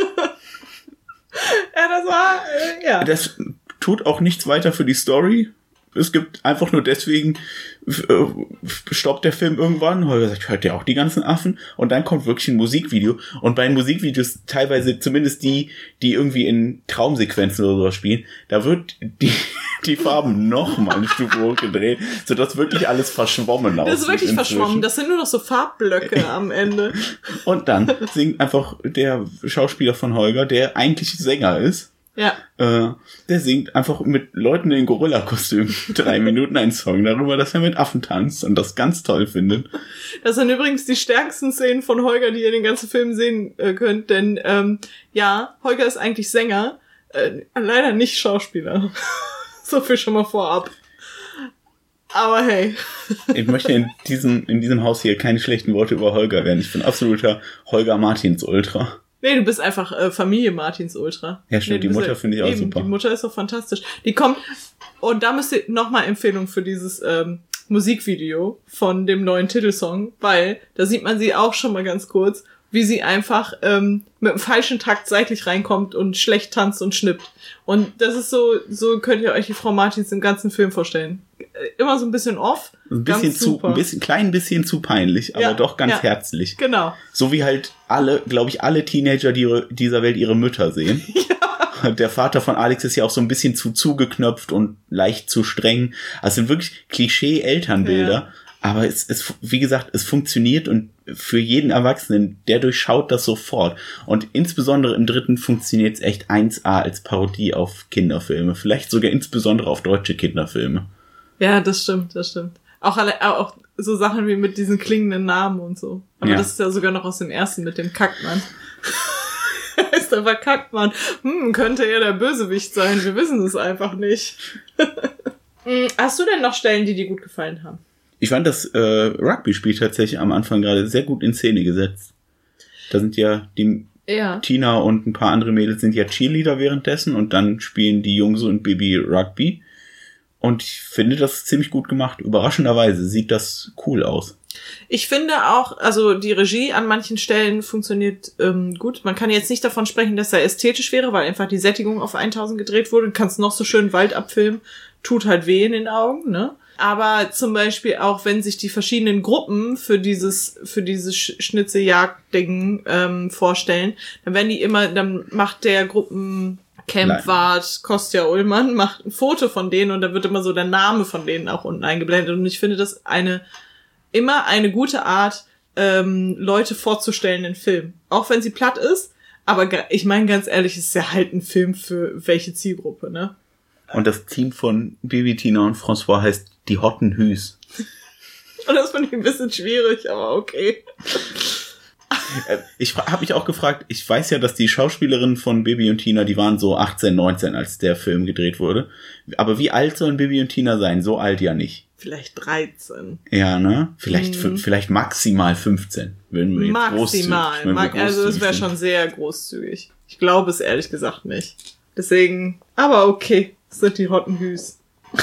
Speaker 2: Ja, das war, äh, ja.
Speaker 1: Das tut auch nichts weiter für die Story. Es gibt einfach nur deswegen, äh, stoppt der Film irgendwann. Holger sagt, hört ihr auch die ganzen Affen? Und dann kommt wirklich ein Musikvideo. Und bei den Musikvideos teilweise, zumindest die, die irgendwie in Traumsequenzen oder sowas spielen, da wird die, die Farben noch mal eine Stufe hochgedreht, sodass wirklich alles verschwommen aussieht.
Speaker 2: Das ist wirklich inzwischen. verschwommen. Das sind nur noch so Farbblöcke am Ende.
Speaker 1: Und dann singt einfach der Schauspieler von Holger, der eigentlich Sänger ist.
Speaker 2: Ja.
Speaker 1: Äh, der singt einfach mit Leuten in Gorilla-Kostümen drei Minuten einen Song darüber, dass er mit Affen tanzt und das ganz toll findet.
Speaker 2: Das sind übrigens die stärksten Szenen von Holger, die ihr den ganzen Film sehen äh, könnt, denn ähm, ja, Holger ist eigentlich Sänger, äh, leider nicht Schauspieler. So viel schon mal vorab. Aber hey.
Speaker 1: Ich möchte in diesem, in diesem Haus hier keine schlechten Worte über Holger werden. Ich bin absoluter Holger Martins Ultra.
Speaker 2: Nee, du bist einfach äh, Familie Martins Ultra.
Speaker 1: Ja, stimmt,
Speaker 2: nee,
Speaker 1: die Mutter finde ich auch
Speaker 2: eben,
Speaker 1: super.
Speaker 2: Die Mutter ist doch fantastisch. Die kommt, und da müsst ihr nochmal Empfehlung für dieses ähm, Musikvideo von dem neuen Titelsong, weil da sieht man sie auch schon mal ganz kurz, wie sie einfach ähm, mit dem falschen Takt seitlich reinkommt und schlecht tanzt und schnippt. Und das ist so, so könnt ihr euch die Frau Martins im ganzen Film vorstellen. Immer so ein bisschen off.
Speaker 1: Ein bisschen zu, ein bisschen, klein bisschen zu peinlich, aber
Speaker 2: ja,
Speaker 1: doch ganz
Speaker 2: ja,
Speaker 1: herzlich.
Speaker 2: Genau.
Speaker 1: So wie halt alle, glaube ich, alle Teenager die ihre, dieser Welt ihre Mütter sehen. Ja. Der Vater von Alex ist ja auch so ein bisschen zu zugeknöpft und leicht zu streng. Also es sind wirklich Klischee-Elternbilder. Ja. Aber es, es, wie gesagt, es funktioniert und für jeden Erwachsenen, der durchschaut das sofort. Und insbesondere im dritten funktioniert es echt eins A als Parodie auf Kinderfilme. Vielleicht sogar insbesondere auf deutsche Kinderfilme.
Speaker 2: Ja, das stimmt, das stimmt. Auch, alle, auch so Sachen wie mit diesen klingenden Namen und so. Aber
Speaker 1: ja.
Speaker 2: das ist ja sogar noch aus dem ersten mit dem Kackmann. Heißt aber Kackmann. Hm, könnte er der Bösewicht sein? Wir wissen es einfach nicht. Hast du denn noch Stellen, die dir gut gefallen haben?
Speaker 1: Ich fand das äh, Rugby-Spiel tatsächlich am Anfang gerade sehr gut in Szene gesetzt. Da sind ja die
Speaker 2: ja.
Speaker 1: Tina und ein paar andere Mädels sind ja Cheerleader währenddessen und dann spielen die Jungs und Bibi Rugby. Und ich finde das ziemlich gut gemacht. Überraschenderweise sieht das cool aus.
Speaker 2: Ich finde auch, also die Regie an manchen Stellen funktioniert ähm, gut. Man kann jetzt nicht davon sprechen, dass er ästhetisch wäre, weil einfach die Sättigung auf tausend gedreht wurde. Du kannst noch so schön Wald abfilmen. Tut halt weh in den Augen, ne? Aber zum Beispiel auch, wenn sich die verschiedenen Gruppen für dieses für dieses Schnitzeljagd-Ding ähm, vorstellen, dann werden die immer, dann macht der Gruppencampwart Kostja Ullmann macht ein Foto von denen und da wird immer so der Name von denen auch unten eingeblendet. Und ich finde das eine immer eine gute Art, ähm, Leute vorzustellen in Film. Auch wenn sie platt ist, aber ich meine ganz ehrlich, es ist ja halt ein Film für welche Zielgruppe, ne?
Speaker 1: Und das Team von Bibi, Tina und François heißt die Hotten Hüs.
Speaker 2: Und das finde ich ein bisschen schwierig, aber okay.
Speaker 1: Ich habe mich auch gefragt, ich weiß ja, dass die Schauspielerinnen von Bibi und Tina, die waren so achtzehn, neunzehn, als der Film gedreht wurde. Aber wie alt sollen Bibi und Tina sein? So alt ja nicht.
Speaker 2: Vielleicht dreizehn.
Speaker 1: Ja, ne? Vielleicht,
Speaker 2: hm.
Speaker 1: vielleicht maximal fünfzehn. Wenn wir jetzt
Speaker 2: maximal. Wenn wir also es wäre schon sehr großzügig. Ich glaube es ehrlich gesagt nicht. Deswegen, aber okay, das sind die Hotten Hüs.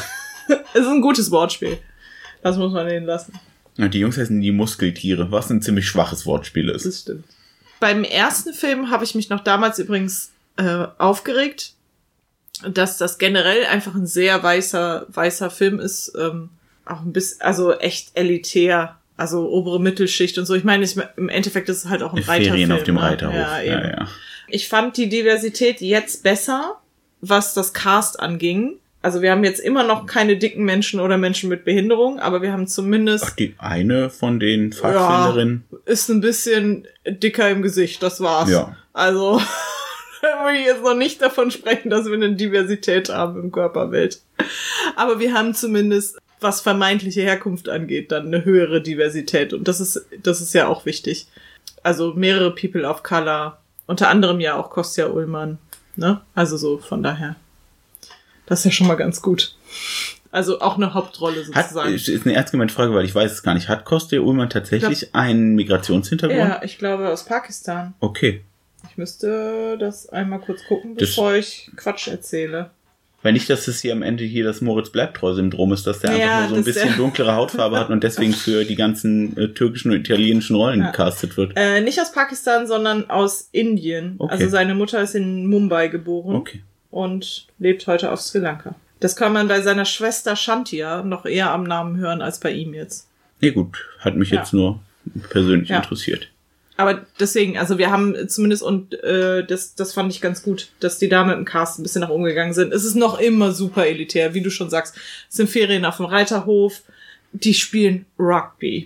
Speaker 2: Es ist ein gutes Wortspiel. Das muss man denen lassen.
Speaker 1: Ja, die Jungs heißen die Muskeltiere, was ein ziemlich schwaches Wortspiel ist.
Speaker 2: Das stimmt. Beim ersten Film habe ich mich noch damals übrigens äh, aufgeregt, dass das generell einfach ein sehr weißer weißer Film ist. Ähm, auch ein bisschen, also echt elitär. Also obere Mittelschicht und so. Ich meine, ich, im Endeffekt ist es halt auch ein
Speaker 1: Ferien
Speaker 2: Reiterfilm.
Speaker 1: auf dem
Speaker 2: ne?
Speaker 1: Reiterhof.
Speaker 2: Ja, eben.
Speaker 1: Ja, ja.
Speaker 2: Ich fand die Diversität jetzt besser, was das Cast anging. Also wir haben jetzt immer noch keine dicken Menschen oder Menschen mit Behinderung, aber wir haben zumindest...
Speaker 1: Ach, die eine von den Pfadfinderinnen...
Speaker 2: Ja, ist ein bisschen dicker im Gesicht, das war's.
Speaker 1: Ja.
Speaker 2: Also, da würde ich jetzt noch nicht davon sprechen, dass wir eine Diversität haben im Körperbild. Aber wir haben zumindest, was vermeintliche Herkunft angeht, dann eine höhere Diversität. Und das ist, das ist ja auch wichtig. Also mehrere People of Color, unter anderem ja auch Kostja Ullmann, ne? Also so, von daher... Das ist ja schon mal ganz gut. Also auch eine Hauptrolle sozusagen.
Speaker 1: Hat, ist eine ernst gemeinte Frage, weil ich weiß es gar nicht. Hat Kostja Ullmann tatsächlich glaub, einen Migrationshintergrund?
Speaker 2: Ja, ich glaube aus Pakistan.
Speaker 1: Okay.
Speaker 2: Ich müsste das einmal kurz gucken, bevor das, ich Quatsch erzähle.
Speaker 1: Weil nicht, dass es hier am Ende hier das Moritz-Bleibtreu-Syndrom ist, dass der
Speaker 2: ja,
Speaker 1: einfach nur so ein bisschen
Speaker 2: der
Speaker 1: dunklere Hautfarbe hat und deswegen für die ganzen äh, türkischen und italienischen Rollen ja. gecastet wird.
Speaker 2: Äh, nicht aus Pakistan, sondern aus Indien. Okay. Also seine Mutter ist in Mumbai geboren.
Speaker 1: Okay.
Speaker 2: Und lebt heute auf Sri Lanka. Das kann man bei seiner Schwester Shantia noch eher am Namen hören als bei ihm jetzt.
Speaker 1: Nee, gut. Hat mich ja. jetzt nur persönlich ja. interessiert.
Speaker 2: Aber deswegen, also wir haben zumindest, und äh, das das fand ich ganz gut, dass die da mit dem Cast ein bisschen nach umgegangen sind. Es ist noch immer super elitär, wie du schon sagst. Es sind Ferien auf dem Reiterhof. Die spielen Rugby.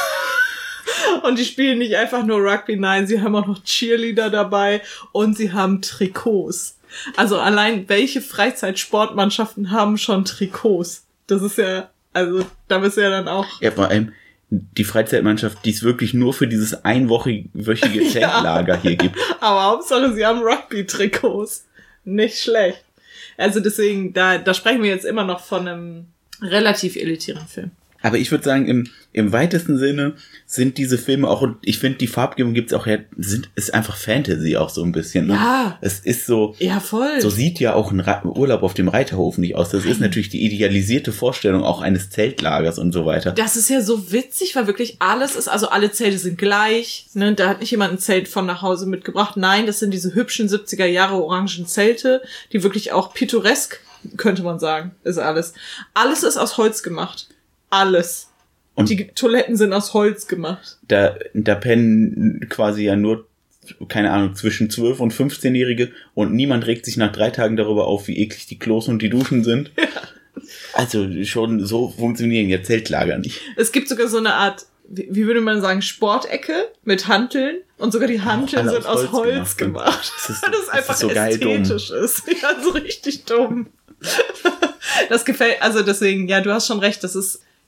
Speaker 2: Und die spielen nicht einfach nur Rugby, nein, sie haben auch noch Cheerleader dabei und sie haben Trikots. Also allein welche Freizeitsportmannschaften haben schon Trikots? Das ist ja, also da bist du ja dann auch...
Speaker 1: Ja, vor allem die Freizeitmannschaft, die es wirklich nur für dieses einwöchige Zeltlager ja. hier gibt.
Speaker 2: Aber Hauptsache, sie haben Rugby-Trikots. Nicht schlecht. Also deswegen, da, da sprechen wir jetzt immer noch von einem relativ elitären Film.
Speaker 1: Aber ich würde sagen, im, im weitesten Sinne sind diese Filme auch, und ich finde, die Farbgebung gibt's auch her, sind, ist einfach Fantasy auch so ein bisschen. Ne?
Speaker 2: Ja.
Speaker 1: Es ist so,
Speaker 2: ja, voll.
Speaker 1: So sieht ja auch ein Ra- Urlaub auf dem Reiterhof nicht aus. Das Nein. ist natürlich die idealisierte Vorstellung auch eines Zeltlagers und so weiter.
Speaker 2: Das ist ja so witzig, weil wirklich alles ist, also alle Zelte sind gleich, ne? Da hat nicht jemand ein Zelt von nach Hause mitgebracht. Nein, das sind diese hübschen siebziger Jahre orangen Zelte, die wirklich auch pittoresk, könnte man sagen, ist alles. Alles ist aus Holz gemacht. Alles. Und die Toiletten sind aus Holz gemacht.
Speaker 1: Da, da pennen quasi ja nur, keine Ahnung, zwischen zwölf und fünfzehnjährige und niemand regt sich nach drei Tagen darüber auf, wie eklig die Klos und die Duschen sind. Ja. Also schon so funktionieren ja Zeltlager nicht.
Speaker 2: Es gibt sogar so eine Art, wie, wie würde man sagen, Sportecke mit Hanteln und sogar die Hanteln sind aus Holz, Holz gemacht. gemacht. Das ist, so, das ist einfach das ist so geil ästhetisch dumm. Ist. Ja, so richtig dumm. Das gefällt, also deswegen, ja, du hast schon recht, das ist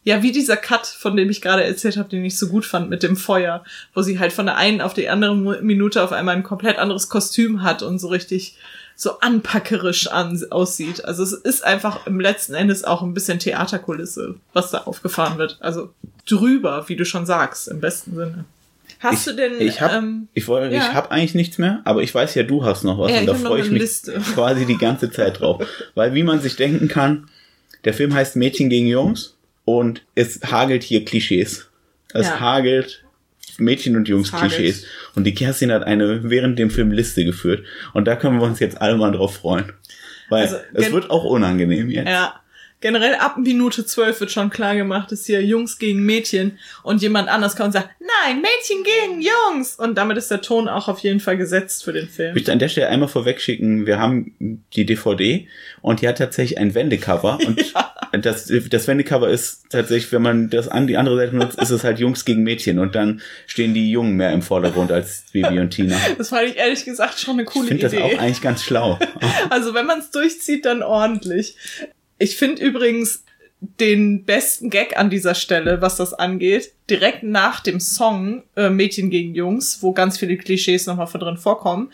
Speaker 2: Ja, wie dieser Cut, von dem ich gerade erzählt habe, den ich so gut fand mit dem Feuer, wo sie halt von der einen auf die andere Minute auf einmal ein komplett anderes Kostüm hat und so richtig so anpackerisch an, aussieht. Also es ist einfach im letzten Endes auch ein bisschen Theaterkulisse, was da aufgefahren wird. Also drüber, wie du schon sagst, im besten Sinne. Hast
Speaker 1: ich,
Speaker 2: du denn...
Speaker 1: Ich habe
Speaker 2: ähm,
Speaker 1: ich wollte,
Speaker 2: ja.
Speaker 1: ich hab eigentlich nichts mehr, aber ich weiß ja, du hast noch was
Speaker 2: ja,
Speaker 1: und da freue ich mich
Speaker 2: Liste.
Speaker 1: quasi die ganze Zeit drauf. Weil wie man sich denken kann, der Film heißt Mädchen gegen Jungs. Und es hagelt hier Klischees. Es ja. hagelt Mädchen- und Jungs-Klischees. Und die Kerstin hat eine während dem Film Liste geführt. Und da können wir uns jetzt alle mal drauf freuen. Weil also, es wird auch unangenehm jetzt.
Speaker 2: Ja. Generell ab Minute zwölf wird schon klar gemacht, ist hier Jungs gegen Mädchen. Und jemand anders kommt und sagt, nein, Mädchen gegen Jungs. Und damit ist der Ton auch auf jeden Fall gesetzt für den Film.
Speaker 1: Ich möchte an der Stelle einmal vorweg schicken, wir haben die D V D und die hat tatsächlich ein Wendecover. Und ja. das, das Wendecover ist tatsächlich, wenn man das an die andere Seite nutzt, ist es halt Jungs gegen Mädchen. Und dann stehen die Jungen mehr im Vordergrund als Bibi und Tina.
Speaker 2: Das fand ich ehrlich gesagt schon eine coole
Speaker 1: Idee. Ich finde das auch eigentlich ganz schlau.
Speaker 2: Also wenn man es durchzieht, dann ordentlich. Ich finde übrigens den besten Gag an dieser Stelle, was das angeht, direkt nach dem Song äh, Mädchen gegen Jungs, wo ganz viele Klischees nochmal von drin vorkommen,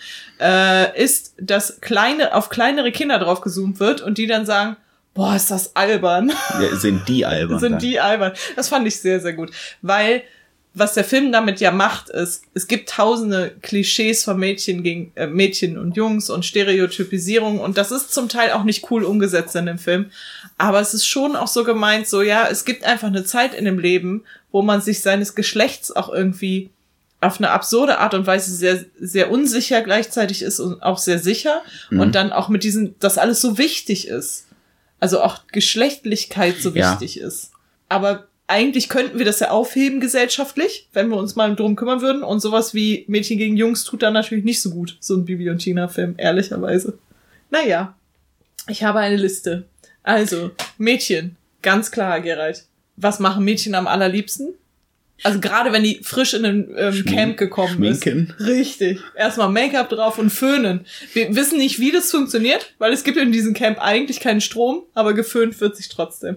Speaker 2: äh, ist, dass kleine auf kleinere Kinder drauf gezoomt wird und die dann sagen, boah, ist das albern.
Speaker 1: Ja, sind die albern.
Speaker 2: sind
Speaker 1: dann.
Speaker 2: die albern. Das fand ich sehr, sehr gut. Weil was der Film damit ja macht, ist, es gibt tausende Klischees von Mädchen gegen äh, Mädchen und Jungs und Stereotypisierung und das ist zum Teil auch nicht cool umgesetzt in dem Film. Aber es ist schon auch so gemeint, so ja, es gibt einfach eine Zeit in dem Leben, wo man sich seines Geschlechts auch irgendwie auf eine absurde Art und Weise sehr, sehr unsicher gleichzeitig ist und auch sehr sicher mhm. und dann auch mit diesen, dass alles so wichtig ist. Also auch Geschlechtlichkeit so wichtig ja. ist. Aber eigentlich könnten wir das ja aufheben gesellschaftlich, wenn wir uns mal drum kümmern würden. Und sowas wie Mädchen gegen Jungs tut dann natürlich nicht so gut. So ein Bibi und Tina-Film, ehrlicherweise. Naja, ich habe eine Liste. Also, Mädchen, ganz klar, Gerald. Was machen Mädchen am allerliebsten? Also gerade wenn die frisch in ein ähm, Schmink, Camp gekommen Schminken. ist. Richtig. Erstmal Make-up drauf und föhnen. Wir wissen nicht, wie das funktioniert, weil es gibt in diesem Camp eigentlich keinen Strom, aber geföhnt wird sich trotzdem.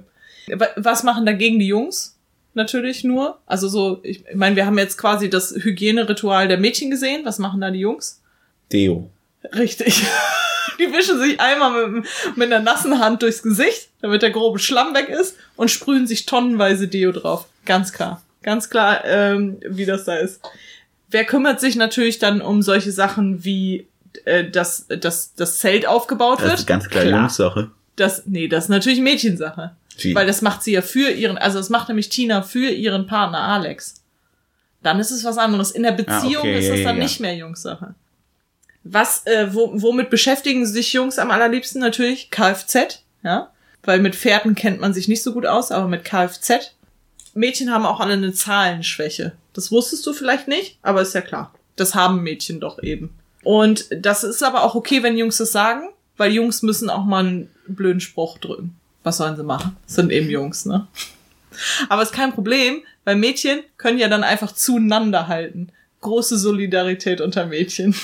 Speaker 2: Was machen dagegen die Jungs? Natürlich nur. Also so, ich meine, wir haben jetzt quasi das Hygieneritual der Mädchen gesehen. Was machen da die Jungs?
Speaker 1: Deo.
Speaker 2: Richtig. Die wischen sich einmal mit, mit einer nassen Hand durchs Gesicht, damit der grobe Schlamm weg ist und sprühen sich tonnenweise Deo drauf. Ganz klar. Ganz klar, ähm, wie das da ist. Wer kümmert sich natürlich dann um solche Sachen wie, äh, dass, dass das Zelt aufgebaut wird?
Speaker 1: Das ist ganz klar, klar. Jungs-Sache.
Speaker 2: Das, nee, das ist natürlich Mädchensache. Wie? Weil das macht sie ja für ihren, also das macht nämlich Tina für ihren Partner Alex. Dann ist es was anderes. In der Beziehung ah, okay, ist es dann ja. nicht mehr Jungs-Sache. Was, äh, wo, womit beschäftigen sich Jungs am allerliebsten? Natürlich Kfz, ja. Weil mit Pferden kennt man sich nicht so gut aus, aber mit Kfz. Mädchen haben auch alle eine Zahlenschwäche. Das wusstest du vielleicht nicht, aber ist ja klar. Das haben Mädchen doch eben. Und das ist aber auch okay, wenn Jungs das sagen, weil Jungs müssen auch mal einen blöden Spruch drücken. Was sollen sie machen? Das sind eben Jungs, ne? Aber ist kein Problem, weil Mädchen können ja dann einfach zueinander halten. Große Solidarität unter Mädchen.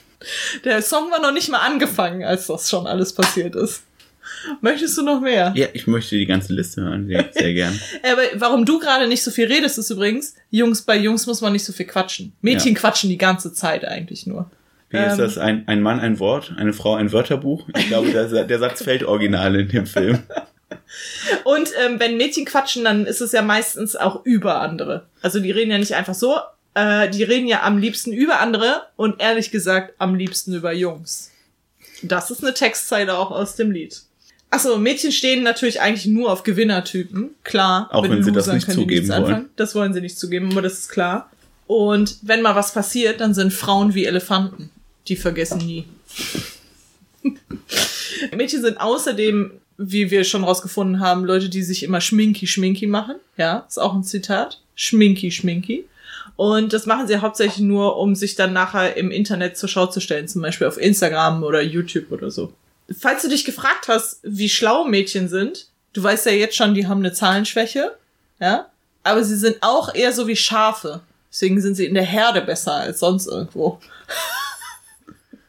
Speaker 2: Der Song war noch nicht mal angefangen, als das schon alles passiert ist. Möchtest du noch mehr?
Speaker 1: Ja, ich möchte die ganze Liste hören, sehr, sehr gern.
Speaker 2: Aber warum du gerade nicht so viel redest, ist übrigens, Jungs, bei Jungs muss man nicht so viel quatschen. Mädchen ja. quatschen die ganze Zeit eigentlich nur.
Speaker 1: Wie ähm, ist das? Ein, ein Mann ein Wort, eine Frau ein Wörterbuch? Ich glaube, der, der Satz fällt original in dem Film.
Speaker 2: Und ähm, wenn Mädchen quatschen, dann ist es ja meistens auch über andere. Also die reden ja nicht einfach so, äh, die reden ja am liebsten über andere und ehrlich gesagt am liebsten über Jungs. Das ist eine Textzeile auch aus dem Lied. Achso, Mädchen stehen natürlich eigentlich nur auf Gewinnertypen. Klar.
Speaker 1: Auch wenn sie das nicht zugeben wollen.
Speaker 2: Das wollen sie nicht zugeben, aber das ist klar. Und wenn mal was passiert, dann sind Frauen wie Elefanten. Die vergessen nie. Mädchen sind außerdem, wie wir schon rausgefunden haben, Leute, die sich immer schminky schminky machen. Ja, ist auch ein Zitat. Schminky schminky. Und das machen sie hauptsächlich nur, um sich dann nachher im Internet zur Schau zu stellen. Zum Beispiel auf Instagram oder YouTube oder so. Falls du dich gefragt hast, wie schlau Mädchen sind, du weißt ja jetzt schon, die haben eine Zahlenschwäche, ja, aber sie sind auch eher so wie Schafe. Deswegen sind sie in der Herde besser als sonst irgendwo.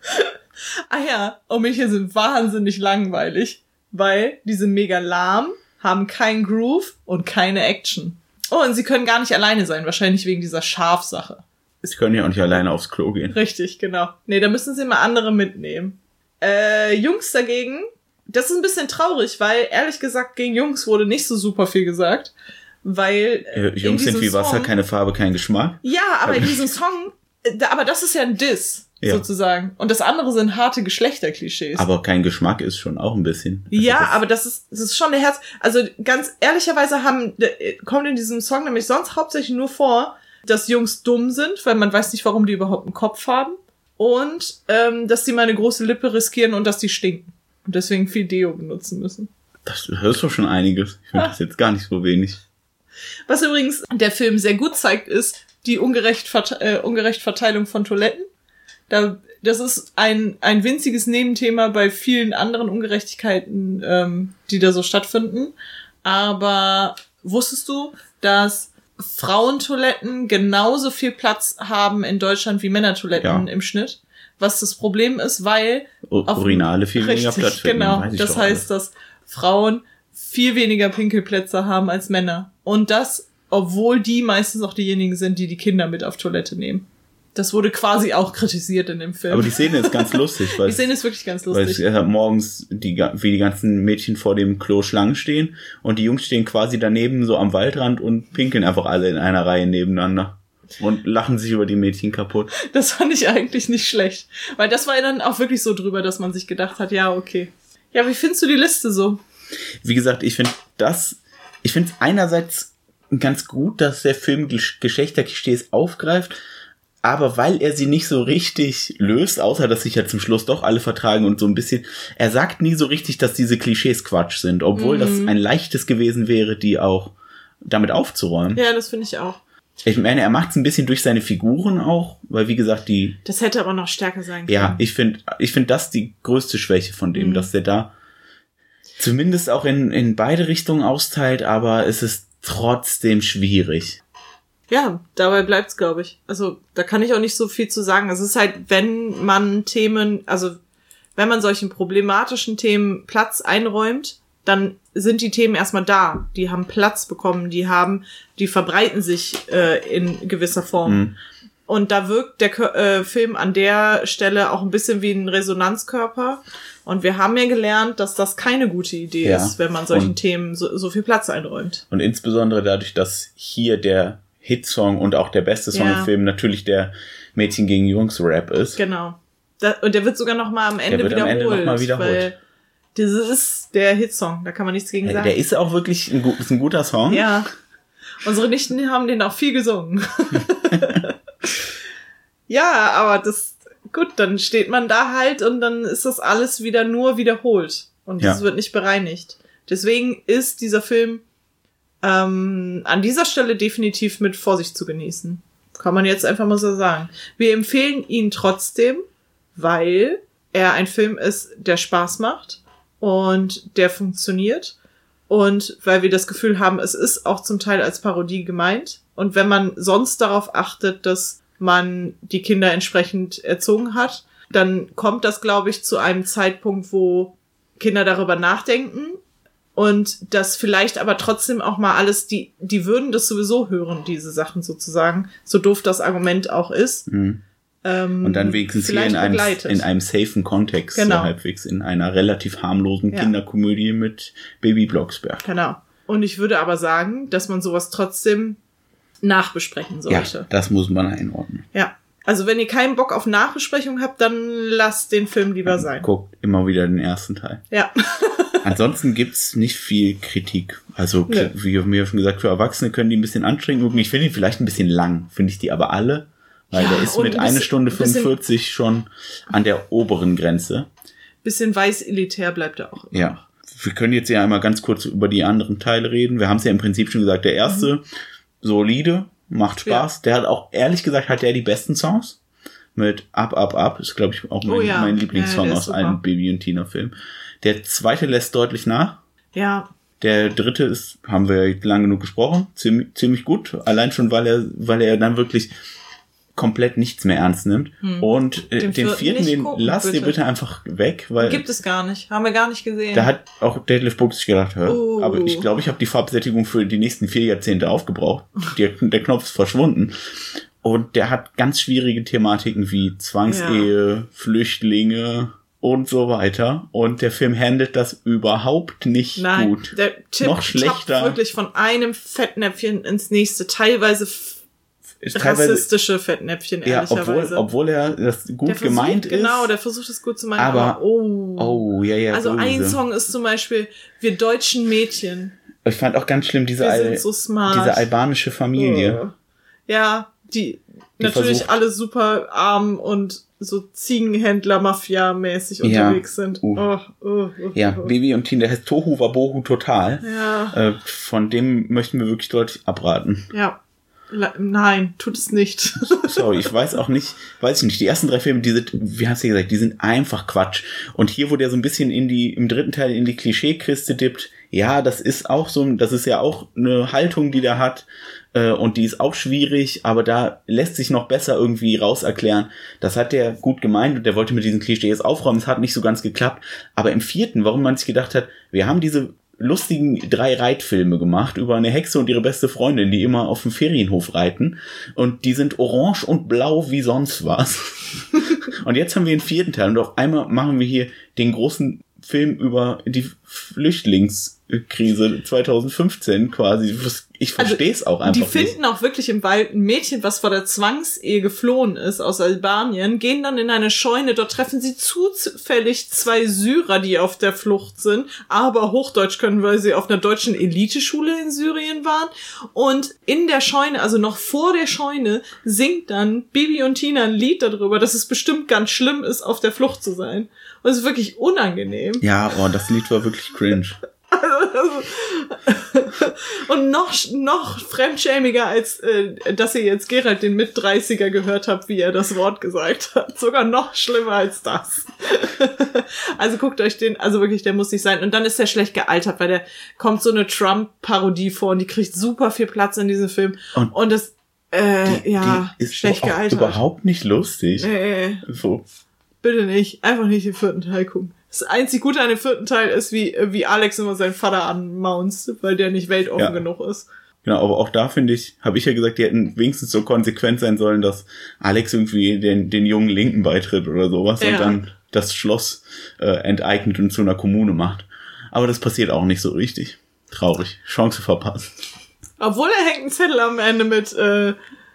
Speaker 2: Ah ja, und Mädchen sind wahnsinnig langweilig, weil die sind mega lahm, haben keinen Groove und keine Action. Oh, und sie können gar nicht alleine sein, wahrscheinlich wegen dieser Schafsache.
Speaker 1: Sie können ja auch nicht alleine aufs Klo gehen.
Speaker 2: Richtig, genau. Nee, da müssen sie mal andere mitnehmen. Äh, Jungs dagegen, das ist ein bisschen traurig, weil ehrlich gesagt gegen Jungs wurde nicht so super viel gesagt, weil
Speaker 1: äh, Jungs sind wie Song, Wasser, keine Farbe, kein Geschmack.
Speaker 2: Ja, aber in diesem Song, da, aber das ist ja ein Diss, ja. sozusagen. Und das andere sind harte Geschlechterklischees.
Speaker 1: Aber kein Geschmack ist schon auch ein bisschen.
Speaker 2: Also ja, das aber das ist das ist schon der Herz. Also ganz ehrlicherweise haben kommt in diesem Song nämlich sonst hauptsächlich nur vor, dass Jungs dumm sind, weil man weiß nicht, warum die überhaupt einen Kopf haben. Und ähm, dass die mal eine große Lippe riskieren und dass die stinken. Und deswegen viel Deo benutzen müssen.
Speaker 1: Das hörst du schon einiges. Ich finde ah. das jetzt gar nicht so wenig.
Speaker 2: Was übrigens der Film sehr gut zeigt, ist die ungerecht Verte- äh, ungerecht Verteilung von Toiletten. Da, das ist ein ein winziges Nebenthema bei vielen anderen Ungerechtigkeiten, ähm, die da so stattfinden. Aber wusstest du, dass Frauentoiletten genauso viel Platz haben in Deutschland wie Männertoiletten ja. im Schnitt? Was das Problem ist, weil
Speaker 1: U- Urinale viel weniger Platz finden.
Speaker 2: Genau, das heißt, alles. dass Frauen viel weniger Pinkelplätze haben als Männer. Und das, obwohl die meistens auch diejenigen sind, die die Kinder mit auf Toilette nehmen. Das wurde quasi auch kritisiert in dem Film.
Speaker 1: Aber die Szene ist ganz lustig. Weil
Speaker 2: die Szene ist wirklich ganz lustig.
Speaker 1: Weil es ja morgens, die, wie die ganzen Mädchen vor dem Klo Schlangen stehen und die Jungs stehen quasi daneben so am Waldrand und pinkeln einfach alle in einer Reihe nebeneinander. Und lachen sich über die Mädchen kaputt.
Speaker 2: Das fand ich eigentlich nicht schlecht. Weil das war ja dann auch wirklich so drüber, dass man sich gedacht hat, ja, okay. Ja, wie findest du die Liste so?
Speaker 1: Wie gesagt, ich finde das, ich finde es einerseits ganz gut, dass der Film Geschlechterklischees aufgreift, aber weil er sie nicht so richtig löst, außer dass sich ja zum Schluss doch alle vertragen und so ein bisschen, er sagt nie so richtig, dass diese Klischees Quatsch sind, obwohl mhm. das ein leichtes gewesen wäre, die auch damit aufzuräumen.
Speaker 2: Ja, das finde ich auch.
Speaker 1: Ich meine, er macht es ein bisschen durch seine Figuren auch, weil wie gesagt, die...
Speaker 2: Das hätte aber noch stärker sein können.
Speaker 1: Ja, ich finde ich finde das die größte Schwäche von dem, mhm. dass der da zumindest auch in, in beide Richtungen austeilt, aber es ist trotzdem schwierig.
Speaker 2: Ja, dabei bleibt's, glaube ich. Also da kann ich auch nicht so viel zu sagen. Es ist halt, wenn man Themen, also wenn man solchen problematischen Themen Platz einräumt, dann sind die Themen erstmal da. Die haben Platz bekommen, die haben, die verbreiten sich äh, in gewisser Form. Mhm. Und da wirkt der äh, Film an der Stelle auch ein bisschen wie ein Resonanzkörper. Und wir haben ja gelernt, dass das keine gute Idee ja. ist, wenn man solchen und, Themen so, so viel Platz einräumt.
Speaker 1: Und insbesondere dadurch, dass hier der Hitsong und auch der beste Song ja. im Film natürlich der Mädchen gegen Jungs Rap ist.
Speaker 2: Genau. Da, und der wird sogar noch mal am Ende
Speaker 1: der wird
Speaker 2: wiederholt.
Speaker 1: Am Ende noch mal wiederholt.
Speaker 2: Weil das ist der Hitsong, da kann man nichts gegen
Speaker 1: ja,
Speaker 2: sagen.
Speaker 1: Der ist auch wirklich ein, ist ein guter Song.
Speaker 2: Ja. Unsere Nichten haben den auch viel gesungen. Ja, aber das, gut, dann steht man da halt und dann ist das alles wieder nur wiederholt. Und es ja. wird nicht bereinigt. Deswegen ist dieser Film ähm, an dieser Stelle definitiv mit Vorsicht zu genießen. Kann man jetzt einfach mal so sagen. Wir empfehlen ihn trotzdem, weil er ein Film ist, der Spaß macht und der funktioniert. Und weil wir das Gefühl haben, es ist auch zum Teil als Parodie gemeint. Und wenn man sonst darauf achtet, dass man die Kinder entsprechend erzogen hat, dann kommt das, glaube ich, zu einem Zeitpunkt, wo Kinder darüber nachdenken und das vielleicht aber trotzdem auch mal alles, die die würden das sowieso hören, diese Sachen sozusagen, so doof das Argument auch ist.
Speaker 1: Mhm.
Speaker 2: Ähm,
Speaker 1: und dann wenigstens hier in einem, in einem safen Kontext,
Speaker 2: genau.
Speaker 1: so halbwegs in einer relativ harmlosen
Speaker 2: ja.
Speaker 1: Kinderkomödie mit Baby Blocksberg.
Speaker 2: Genau. Und ich würde aber sagen, dass man sowas trotzdem nachbesprechen sollte.
Speaker 1: Ja, das muss man einordnen.
Speaker 2: Ja, also wenn ihr keinen Bock auf Nachbesprechung habt, dann lasst den Film lieber ja, sein.
Speaker 1: Guckt immer wieder den ersten Teil.
Speaker 2: Ja.
Speaker 1: Ansonsten gibt's nicht viel Kritik. Also, nee. wie mir schon gesagt, für Erwachsene können die ein bisschen anstrengend wirken. Ich finde ihn vielleicht ein bisschen lang, finde ich die aber alle. Weil ja, der ist mit einer Stunde fünfundvierzig schon an der oberen Grenze. Bisschen
Speaker 2: weiß-elitär bleibt er auch immer.
Speaker 1: Ja. Wir können jetzt ja einmal ganz kurz über die anderen Teile reden. Wir haben es ja im Prinzip schon gesagt, der erste... Mhm. solide, macht Spaß. Ja. Der hat auch, ehrlich gesagt, hat der die besten Songs. Mit Up, Up, Up ist, glaube ich, auch mein, oh ja. mein Lieblingssong ja, aus allen Baby- und Tina-Filmen. Der zweite lässt deutlich nach.
Speaker 2: Ja.
Speaker 1: Der dritte ist, haben wir lang genug gesprochen, ziemlich, ziemlich gut. Allein schon, weil er, weil er dann wirklich komplett nichts mehr ernst nimmt. Hm. Und äh, den, den vierten, den gucken, lass bitte. dir bitte einfach weg, weil...
Speaker 2: Gibt es gar nicht. Haben wir gar nicht gesehen.
Speaker 1: Da hat auch Detlef Buck sich gedacht, hör, oh. aber ich glaube, ich habe die Farbsättigung für die nächsten vier Jahrzehnte aufgebraucht. Der, der Knopf ist verschwunden. Und der hat ganz schwierige Thematiken wie Zwangsehe, ja. Flüchtlinge und so weiter. Und der Film handelt das überhaupt nicht Nein, gut.
Speaker 2: Der Tipp Noch schlechter. wirklich von einem Fettnäpfchen ins nächste. Teilweise Ist rassistische Fettnäpfchen,
Speaker 1: ja,
Speaker 2: ehrlicherweise.
Speaker 1: Obwohl, obwohl er das gut versucht, gemeint ist.
Speaker 2: Genau, der versucht es gut zu meinen.
Speaker 1: Aber,
Speaker 2: aber oh.
Speaker 1: oh, ja, ja.
Speaker 2: Also
Speaker 1: böse.
Speaker 2: ein Song ist zum Beispiel Wir deutschen Mädchen.
Speaker 1: Ich fand auch ganz schlimm diese, Al-
Speaker 2: so
Speaker 1: diese albanische Familie.
Speaker 2: Oh. Ja, die, die natürlich versucht, alle super arm und so Ziegenhändler-Mafia-mäßig ja, unterwegs sind. Uh. Oh, oh, oh,
Speaker 1: ja,
Speaker 2: oh.
Speaker 1: Bibi und Tina, der heißt Tohu Wabohu total.
Speaker 2: Ja.
Speaker 1: Äh, von dem möchten wir wirklich deutlich abraten.
Speaker 2: Ja. Nein, tut es nicht.
Speaker 1: Sorry, ich weiß auch nicht, weiß ich nicht. Die ersten drei Filme, die sind, wie hast du gesagt, die sind einfach Quatsch. Und hier, wo der so ein bisschen in die, im dritten Teil in die Klischeekiste dippt, ja, das ist auch so, das ist ja auch eine Haltung, die der hat, äh, und die ist auch schwierig, aber da lässt sich noch besser irgendwie raus erklären. Das hat der gut gemeint und der wollte mit diesen Klischees aufräumen, es hat nicht so ganz geklappt. Aber im vierten, warum man sich gedacht hat, wir haben diese lustigen drei Reitfilme gemacht über eine Hexe und ihre beste Freundin, die immer auf dem Ferienhof reiten. Und die sind orange und blau wie sonst was. Und jetzt haben wir den vierten Teil und auf einmal machen wir hier den großen Film über die Flüchtlingskrise zwanzig fünfzehn quasi. Ich verstehe es also, auch einfach
Speaker 2: die
Speaker 1: nicht.
Speaker 2: Die finden auch wirklich im Wald ein Mädchen, was vor der Zwangsehe geflohen ist aus Albanien, gehen dann in eine Scheune, dort treffen sie zufällig zwei Syrer, die auf der Flucht sind, aber Hochdeutsch können, weil sie auf einer deutschen Eliteschule in Syrien waren. Und in der Scheune, also noch vor der Scheune, singt dann Bibi und Tina ein Lied darüber, dass es bestimmt ganz schlimm ist, auf der Flucht zu sein. Und es ist wirklich unangenehm.
Speaker 1: Ja, oh, das Lied war wirklich cringe.
Speaker 2: Und noch noch fremdschämiger, als äh, dass ihr jetzt Gerald den Mit-dreißiger gehört habt, wie er das Wort gesagt hat. Sogar noch schlimmer als das. Also guckt euch den, also wirklich, der muss nicht sein. Und dann ist der schlecht gealtert, weil der kommt so eine Trump-Parodie vor und die kriegt super viel Platz in diesem Film. Und, und das, äh,
Speaker 1: die,
Speaker 2: ja,
Speaker 1: die ist
Speaker 2: schlecht
Speaker 1: auch
Speaker 2: gealtert.
Speaker 1: Überhaupt nicht lustig.
Speaker 2: Nee.
Speaker 1: So.
Speaker 2: Bitte nicht. Einfach nicht den vierten Teil gucken. Das einzig Gute an dem vierten Teil ist, wie, wie Alex immer seinen Vater anmaunzt, weil der nicht weltoffen ja. genug ist.
Speaker 1: Genau, aber auch da finde ich, habe ich ja gesagt, die hätten wenigstens so konsequent sein sollen, dass Alex irgendwie den, den jungen Linken beitritt oder sowas ja. und dann das Schloss äh, enteignet und zu einer Kommune macht. Aber das passiert auch nicht so richtig. Traurig. Chance verpasst.
Speaker 2: Obwohl er hängt einen Zettel am Ende mit, äh,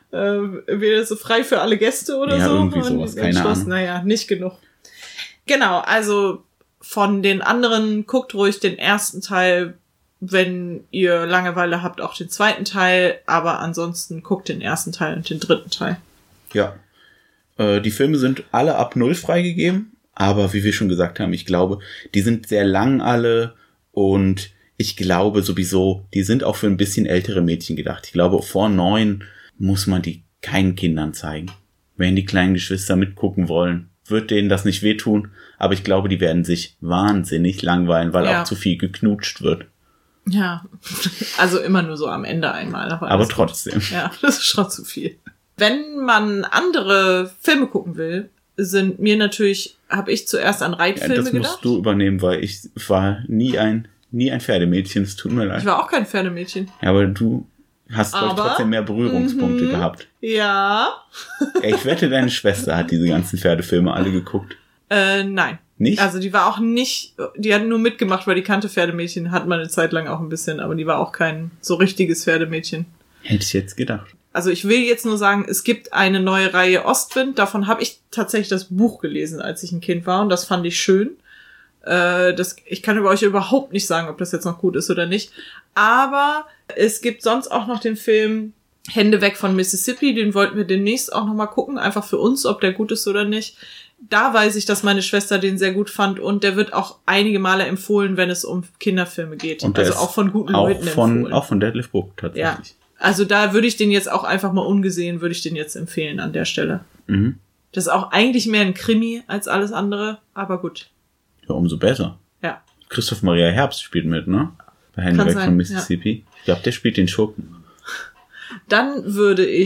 Speaker 2: äh, wäre so frei für alle Gäste oder
Speaker 1: ja,
Speaker 2: so.
Speaker 1: Ja, irgendwie sowas, keine
Speaker 2: Schloss,
Speaker 1: Ahnung.
Speaker 2: Naja, nicht genug. Genau, also von den anderen guckt ruhig den ersten Teil, wenn ihr Langeweile habt, auch den zweiten Teil, aber ansonsten guckt den ersten Teil und den dritten Teil.
Speaker 1: Ja, äh, die Filme sind alle ab null freigegeben, aber wie wir schon gesagt haben, ich glaube, die sind sehr lang alle und ich glaube sowieso, die sind auch für ein bisschen ältere Mädchen gedacht. Ich glaube, vor neun muss man die keinen Kindern zeigen. Wenn die kleinen Geschwister mitgucken wollen, wird denen das nicht wehtun, aber ich glaube, die werden sich wahnsinnig langweilen, weil ja. auch zu viel geknutscht wird.
Speaker 2: Ja, also immer nur so am Ende einmal. Aber,
Speaker 1: aber trotzdem.
Speaker 2: Gut. Ja, das ist schon zu viel. Wenn man andere Filme gucken will, sind mir natürlich, habe ich zuerst an Reitfilme gedacht.
Speaker 1: Ja, das musst du übernehmen, weil ich war nie ein, nie ein Pferdemädchen, es tut mir leid.
Speaker 2: Ich war auch kein Pferdemädchen.
Speaker 1: Ja, aber du hast aber, trotzdem mehr Berührungspunkte
Speaker 2: mm-hmm,
Speaker 1: gehabt.
Speaker 2: Ja.
Speaker 1: Ich wette, deine Schwester hat diese ganzen Pferdefilme alle geguckt.
Speaker 2: Äh, nein.
Speaker 1: Nicht?
Speaker 2: Also die war auch nicht, die hat nur mitgemacht, weil die kannte Pferdemädchen, hat man eine Zeit lang auch ein bisschen, aber die war auch kein so richtiges Pferdemädchen.
Speaker 1: Hätte ich jetzt gedacht.
Speaker 2: Also ich will jetzt nur sagen, es gibt eine neue Reihe Ostwind, davon habe ich tatsächlich das Buch gelesen, als ich ein Kind war und das fand ich schön. Äh, das, ich kann über euch überhaupt nicht sagen, ob das jetzt noch gut ist oder nicht, aber es gibt sonst auch noch den Film Hände weg von Mississippi, den wollten wir demnächst auch noch mal gucken, einfach für uns, ob der gut ist oder nicht. Da weiß ich, dass meine Schwester den sehr gut fand und der wird auch einige Male empfohlen, wenn es um Kinderfilme geht.
Speaker 1: Und
Speaker 2: also auch von guten
Speaker 1: auch
Speaker 2: Leuten
Speaker 1: von,
Speaker 2: empfohlen.
Speaker 1: Auch von Detlef Buck tatsächlich.
Speaker 2: Ja. Also da würde ich den jetzt auch einfach mal ungesehen, würde ich den jetzt empfehlen an der Stelle.
Speaker 1: Mhm.
Speaker 2: Das ist auch eigentlich mehr ein Krimi als alles andere, aber gut.
Speaker 1: Ja, umso besser.
Speaker 2: Ja.
Speaker 1: Christoph Maria Herbst spielt mit, ne? Bei Hände weg von Mississippi. Ja. Ich glaube, der spielt den Schurken.
Speaker 2: Dann würde ich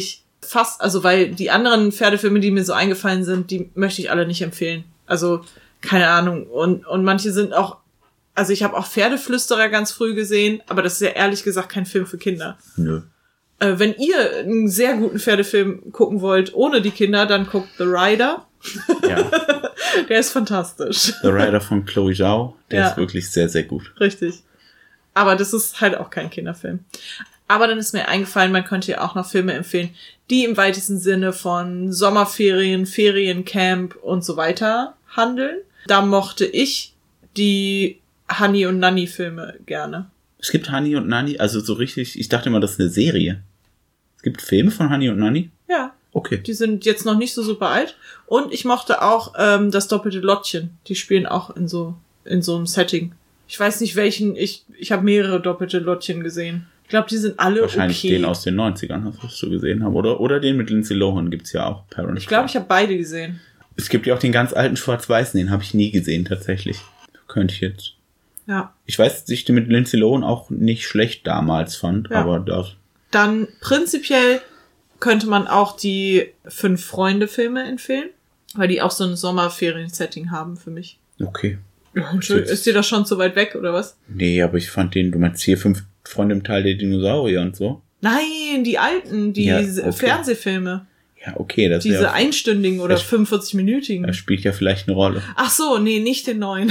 Speaker 2: fast, also weil die anderen Pferdefilme, die mir so eingefallen sind, die möchte ich alle nicht empfehlen. Also, keine Ahnung. Und, und manche sind auch, also ich habe auch Pferdeflüsterer ganz früh gesehen, aber das ist ja ehrlich gesagt kein Film für Kinder.
Speaker 1: Nö.
Speaker 2: Äh, wenn ihr einen sehr guten Pferdefilm gucken wollt, ohne die Kinder, dann guckt The Rider. Ja. Der ist fantastisch.
Speaker 1: The Rider von Chloe Zhao, der
Speaker 2: ja.
Speaker 1: ist wirklich sehr, sehr gut.
Speaker 2: Richtig. Aber das ist halt auch kein Kinderfilm. Aber dann ist mir eingefallen, man könnte ja auch noch Filme empfehlen, die im weitesten Sinne von Sommerferien, Feriencamp und so weiter handeln. Da mochte ich die Hani und Nanny Filme gerne.
Speaker 1: Es gibt Hani und Nanny, also so richtig, ich dachte immer, das ist eine Serie. Es gibt Filme von Hani und Nanny?
Speaker 2: Ja.
Speaker 1: Okay.
Speaker 2: Die sind jetzt noch nicht so super alt. Und ich mochte auch ähm, das doppelte Lottchen. Die spielen auch in so in so einem Setting. Ich weiß nicht welchen, ich ich habe mehrere doppelte Lottchen gesehen. Ich glaube, die sind alle
Speaker 1: Wahrscheinlich
Speaker 2: okay.
Speaker 1: den aus den neunzigern, was du gesehen haben, oder? Oder den mit Lindsay Lohan gibt's ja auch. Parent
Speaker 2: ich glaube, ich habe beide gesehen.
Speaker 1: Es gibt ja auch den ganz alten Schwarz-Weißen, den habe ich nie gesehen tatsächlich. Könnte ich jetzt.
Speaker 2: Ja.
Speaker 1: Ich weiß, dass ich den mit Lindsay Lohan auch nicht schlecht damals fand, ja. aber das.
Speaker 2: Dann prinzipiell könnte man auch die Fünf-Freunde-Filme empfehlen, weil die auch so ein Sommerferien-Setting haben für mich.
Speaker 1: Okay.
Speaker 2: Ja, ist dir das schon zu weit weg, oder was?
Speaker 1: Nee, aber ich fand den, du meinst hier Fünf Freunde im Teil der Dinosaurier und so?
Speaker 2: Nein, die alten, die ja, okay. Fernsehfilme.
Speaker 1: Ja, okay. Das
Speaker 2: Diese einstündigen oder fünfundvierzig-minütigen.
Speaker 1: Das spielt ja vielleicht eine Rolle.
Speaker 2: Ach so, nee, nicht den neuen.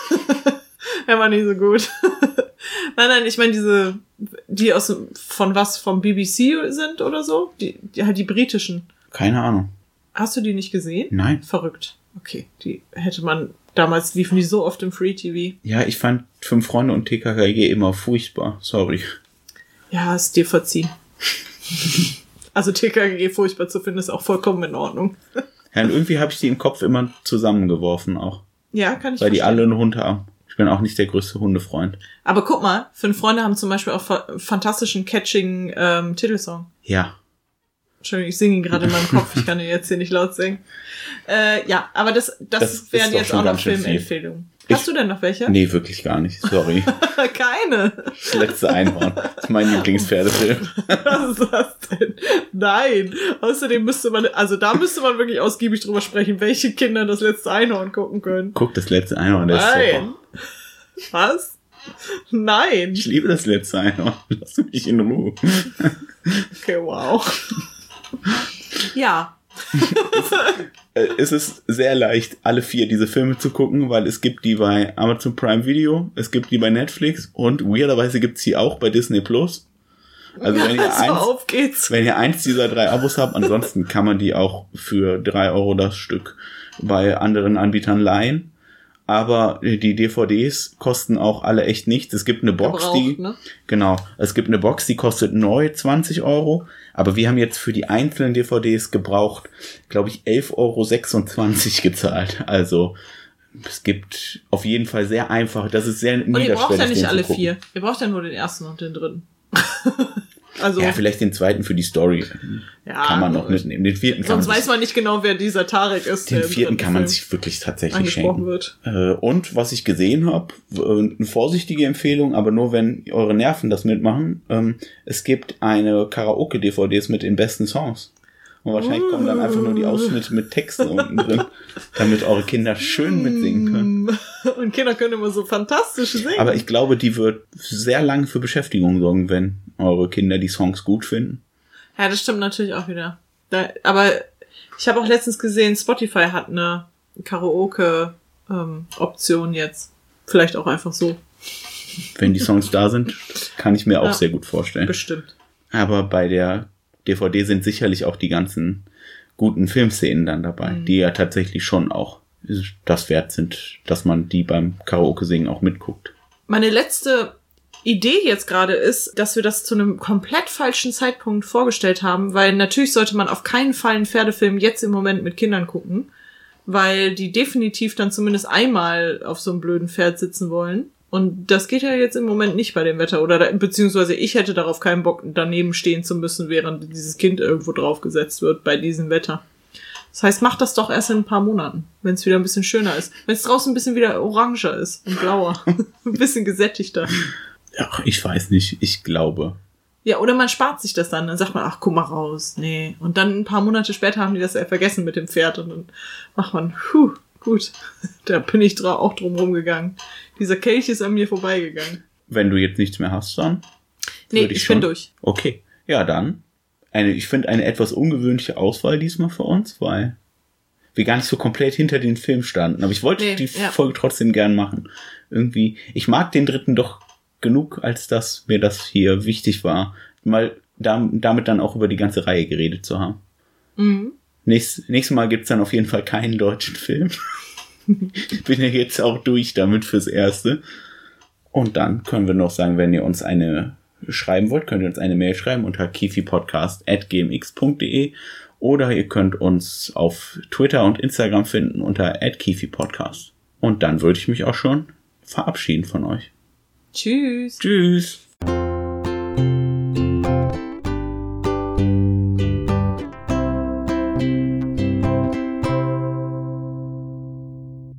Speaker 2: Der war nicht so gut. Nein, nein, ich meine diese, die aus von was, vom B B C sind oder so? Die, die halt die britischen.
Speaker 1: Keine Ahnung.
Speaker 2: Hast du die nicht gesehen?
Speaker 1: Nein.
Speaker 2: Verrückt. Okay, die hätte man, damals liefen die so oft im Free T V.
Speaker 1: Ja, ich fand Fünf Freunde und T K K G immer furchtbar. Sorry.
Speaker 2: Ja, ist dir verziehen. Also T K K G furchtbar zu finden, ist auch vollkommen in Ordnung.
Speaker 1: Ja, und irgendwie habe ich die im Kopf immer zusammengeworfen auch.
Speaker 2: Ja, kann ich
Speaker 1: Weil
Speaker 2: verstehen.
Speaker 1: die alle einen Hund haben. Ich bin auch nicht der größte Hundefreund.
Speaker 2: Aber guck mal, Fünf Freunde haben zum Beispiel auch fa- fantastischen, catching ähm, Titelsong.
Speaker 1: Ja.
Speaker 2: Entschuldigung, ich singe ihn gerade in meinem Kopf. Ich kann ihn jetzt hier nicht laut singen. Äh, ja, aber das, das, das wären jetzt auch noch Filmempfehlungen. Hast du denn noch welche?
Speaker 1: Nee, wirklich gar nicht. Sorry.
Speaker 2: Keine.
Speaker 1: Das letzte Einhorn. Das ist mein Lieblingspferdefilm.
Speaker 2: Was ist das denn? Nein. Außerdem müsste man, also da müsste man wirklich ausgiebig drüber sprechen, welche Kinder das letzte Einhorn gucken können.
Speaker 1: Guck, das letzte Einhorn, der
Speaker 2: Nein.
Speaker 1: ist super.
Speaker 2: Was? Nein.
Speaker 1: Ich liebe das letzte Einhorn. Lass mich in Ruhe.
Speaker 2: Okay, wow. Ja.
Speaker 1: Es ist sehr leicht, alle vier diese Filme zu gucken, weil es gibt die bei Amazon Prime Video, es gibt die bei Netflix und weirderweise gibt's die auch bei Disney Plus. Also wenn ihr,
Speaker 2: also
Speaker 1: eins,
Speaker 2: auf geht's.
Speaker 1: wenn ihr eins dieser drei Abos habt, ansonsten kann man die auch für drei Euro das Stück bei anderen Anbietern leihen. Aber die D V Ds kosten auch alle echt nichts. Es gibt eine Box,
Speaker 2: Gebraucht,
Speaker 1: die,
Speaker 2: ne?
Speaker 1: genau, es gibt eine Box, die kostet neu zwanzig Euro. Aber wir haben jetzt für die einzelnen D V Ds gebraucht, glaube ich, elf Euro sechsundzwanzig gezahlt. Also, es gibt auf jeden Fall sehr einfach, das ist sehr niederschwellig.
Speaker 2: Und ihr braucht ja nicht alle vier. Ihr braucht ja nur den ersten und den dritten. Also,
Speaker 1: ja, vielleicht den zweiten für die Story.
Speaker 2: Ja,
Speaker 1: kann man noch mitnehmen. Den vierten kann
Speaker 2: sonst
Speaker 1: man
Speaker 2: weiß man nicht genau, wer dieser Tarek ist.
Speaker 1: Den vierten kann man sich wirklich tatsächlich schenken.
Speaker 2: Wird.
Speaker 1: Und was ich gesehen habe, eine vorsichtige Empfehlung, aber nur wenn eure Nerven das mitmachen. Es gibt eine Karaoke-D V Ds mit den besten Songs. Und wahrscheinlich kommen dann einfach nur die Ausschnitte mit Texten unten drin, damit eure Kinder schön mitsingen können.
Speaker 2: Und Kinder können immer so fantastisch singen.
Speaker 1: Aber ich glaube, die wird sehr lange für Beschäftigung sorgen, wenn eure Kinder die Songs gut finden.
Speaker 2: Ja, das stimmt natürlich auch wieder. Da, aber ich habe auch letztens gesehen, Spotify hat eine Karaoke-Option ähm, jetzt. Vielleicht auch einfach so.
Speaker 1: Wenn die Songs da sind, kann ich mir auch
Speaker 2: ja,
Speaker 1: sehr gut vorstellen.
Speaker 2: Bestimmt.
Speaker 1: Aber bei der D V D sind sicherlich auch die ganzen guten Filmszenen dann dabei, mhm. die ja tatsächlich schon auch das wert sind, dass man die beim Karaoke-Singen auch mitguckt.
Speaker 2: Meine letzte Idee jetzt gerade ist, dass wir das zu einem komplett falschen Zeitpunkt vorgestellt haben, weil natürlich sollte man auf keinen Fall einen Pferdefilm jetzt im Moment mit Kindern gucken, weil die definitiv dann zumindest einmal auf so einem blöden Pferd sitzen wollen. Und das geht ja jetzt im Moment nicht bei dem Wetter. Oder da, beziehungsweise ich hätte darauf keinen Bock, daneben stehen zu müssen, während dieses Kind irgendwo draufgesetzt wird bei diesem Wetter. Das heißt, macht das doch erst in ein paar Monaten, wenn es wieder ein bisschen schöner ist. Wenn es draußen ein bisschen wieder oranger ist und blauer. Ein bisschen gesättigter.
Speaker 1: Ach, ich weiß nicht. Ich glaube,
Speaker 2: Ja, oder man spart sich das dann. Dann sagt man, ach, guck mal raus. Nee. Und dann ein paar Monate später haben die das ja vergessen mit dem Pferd. Und dann macht man, puh, gut. Da bin ich dra- auch drum rumgegangen. Dieser Kelch ist an mir vorbeigegangen.
Speaker 1: Wenn du jetzt nichts mehr hast, dann?
Speaker 2: Nee, ich, ich bin durch.
Speaker 1: Okay. Ja, dann. Eine, ich finde eine etwas ungewöhnliche Auswahl diesmal für uns, weil wir gar nicht so komplett hinter den Film standen. Aber ich wollte nee, die ja. Folge trotzdem gern machen. Irgendwie, ich mag den dritten doch genug, als dass mir das hier wichtig war, mal da, damit dann auch über die ganze Reihe geredet zu haben. Mhm. Nächst, nächstes Mal gibt's dann auf jeden Fall keinen deutschen Film. Bin ja jetzt auch durch damit fürs Erste. Und dann können wir noch sagen, wenn ihr uns eine schreiben wollt, könnt ihr uns eine Mail schreiben unter kifipodcast at gmx punkt de oder ihr könnt uns auf Twitter und Instagram finden unter at kifipodcast. Und dann würde ich mich auch schon verabschieden von euch.
Speaker 2: Tschüss.
Speaker 1: Tschüss.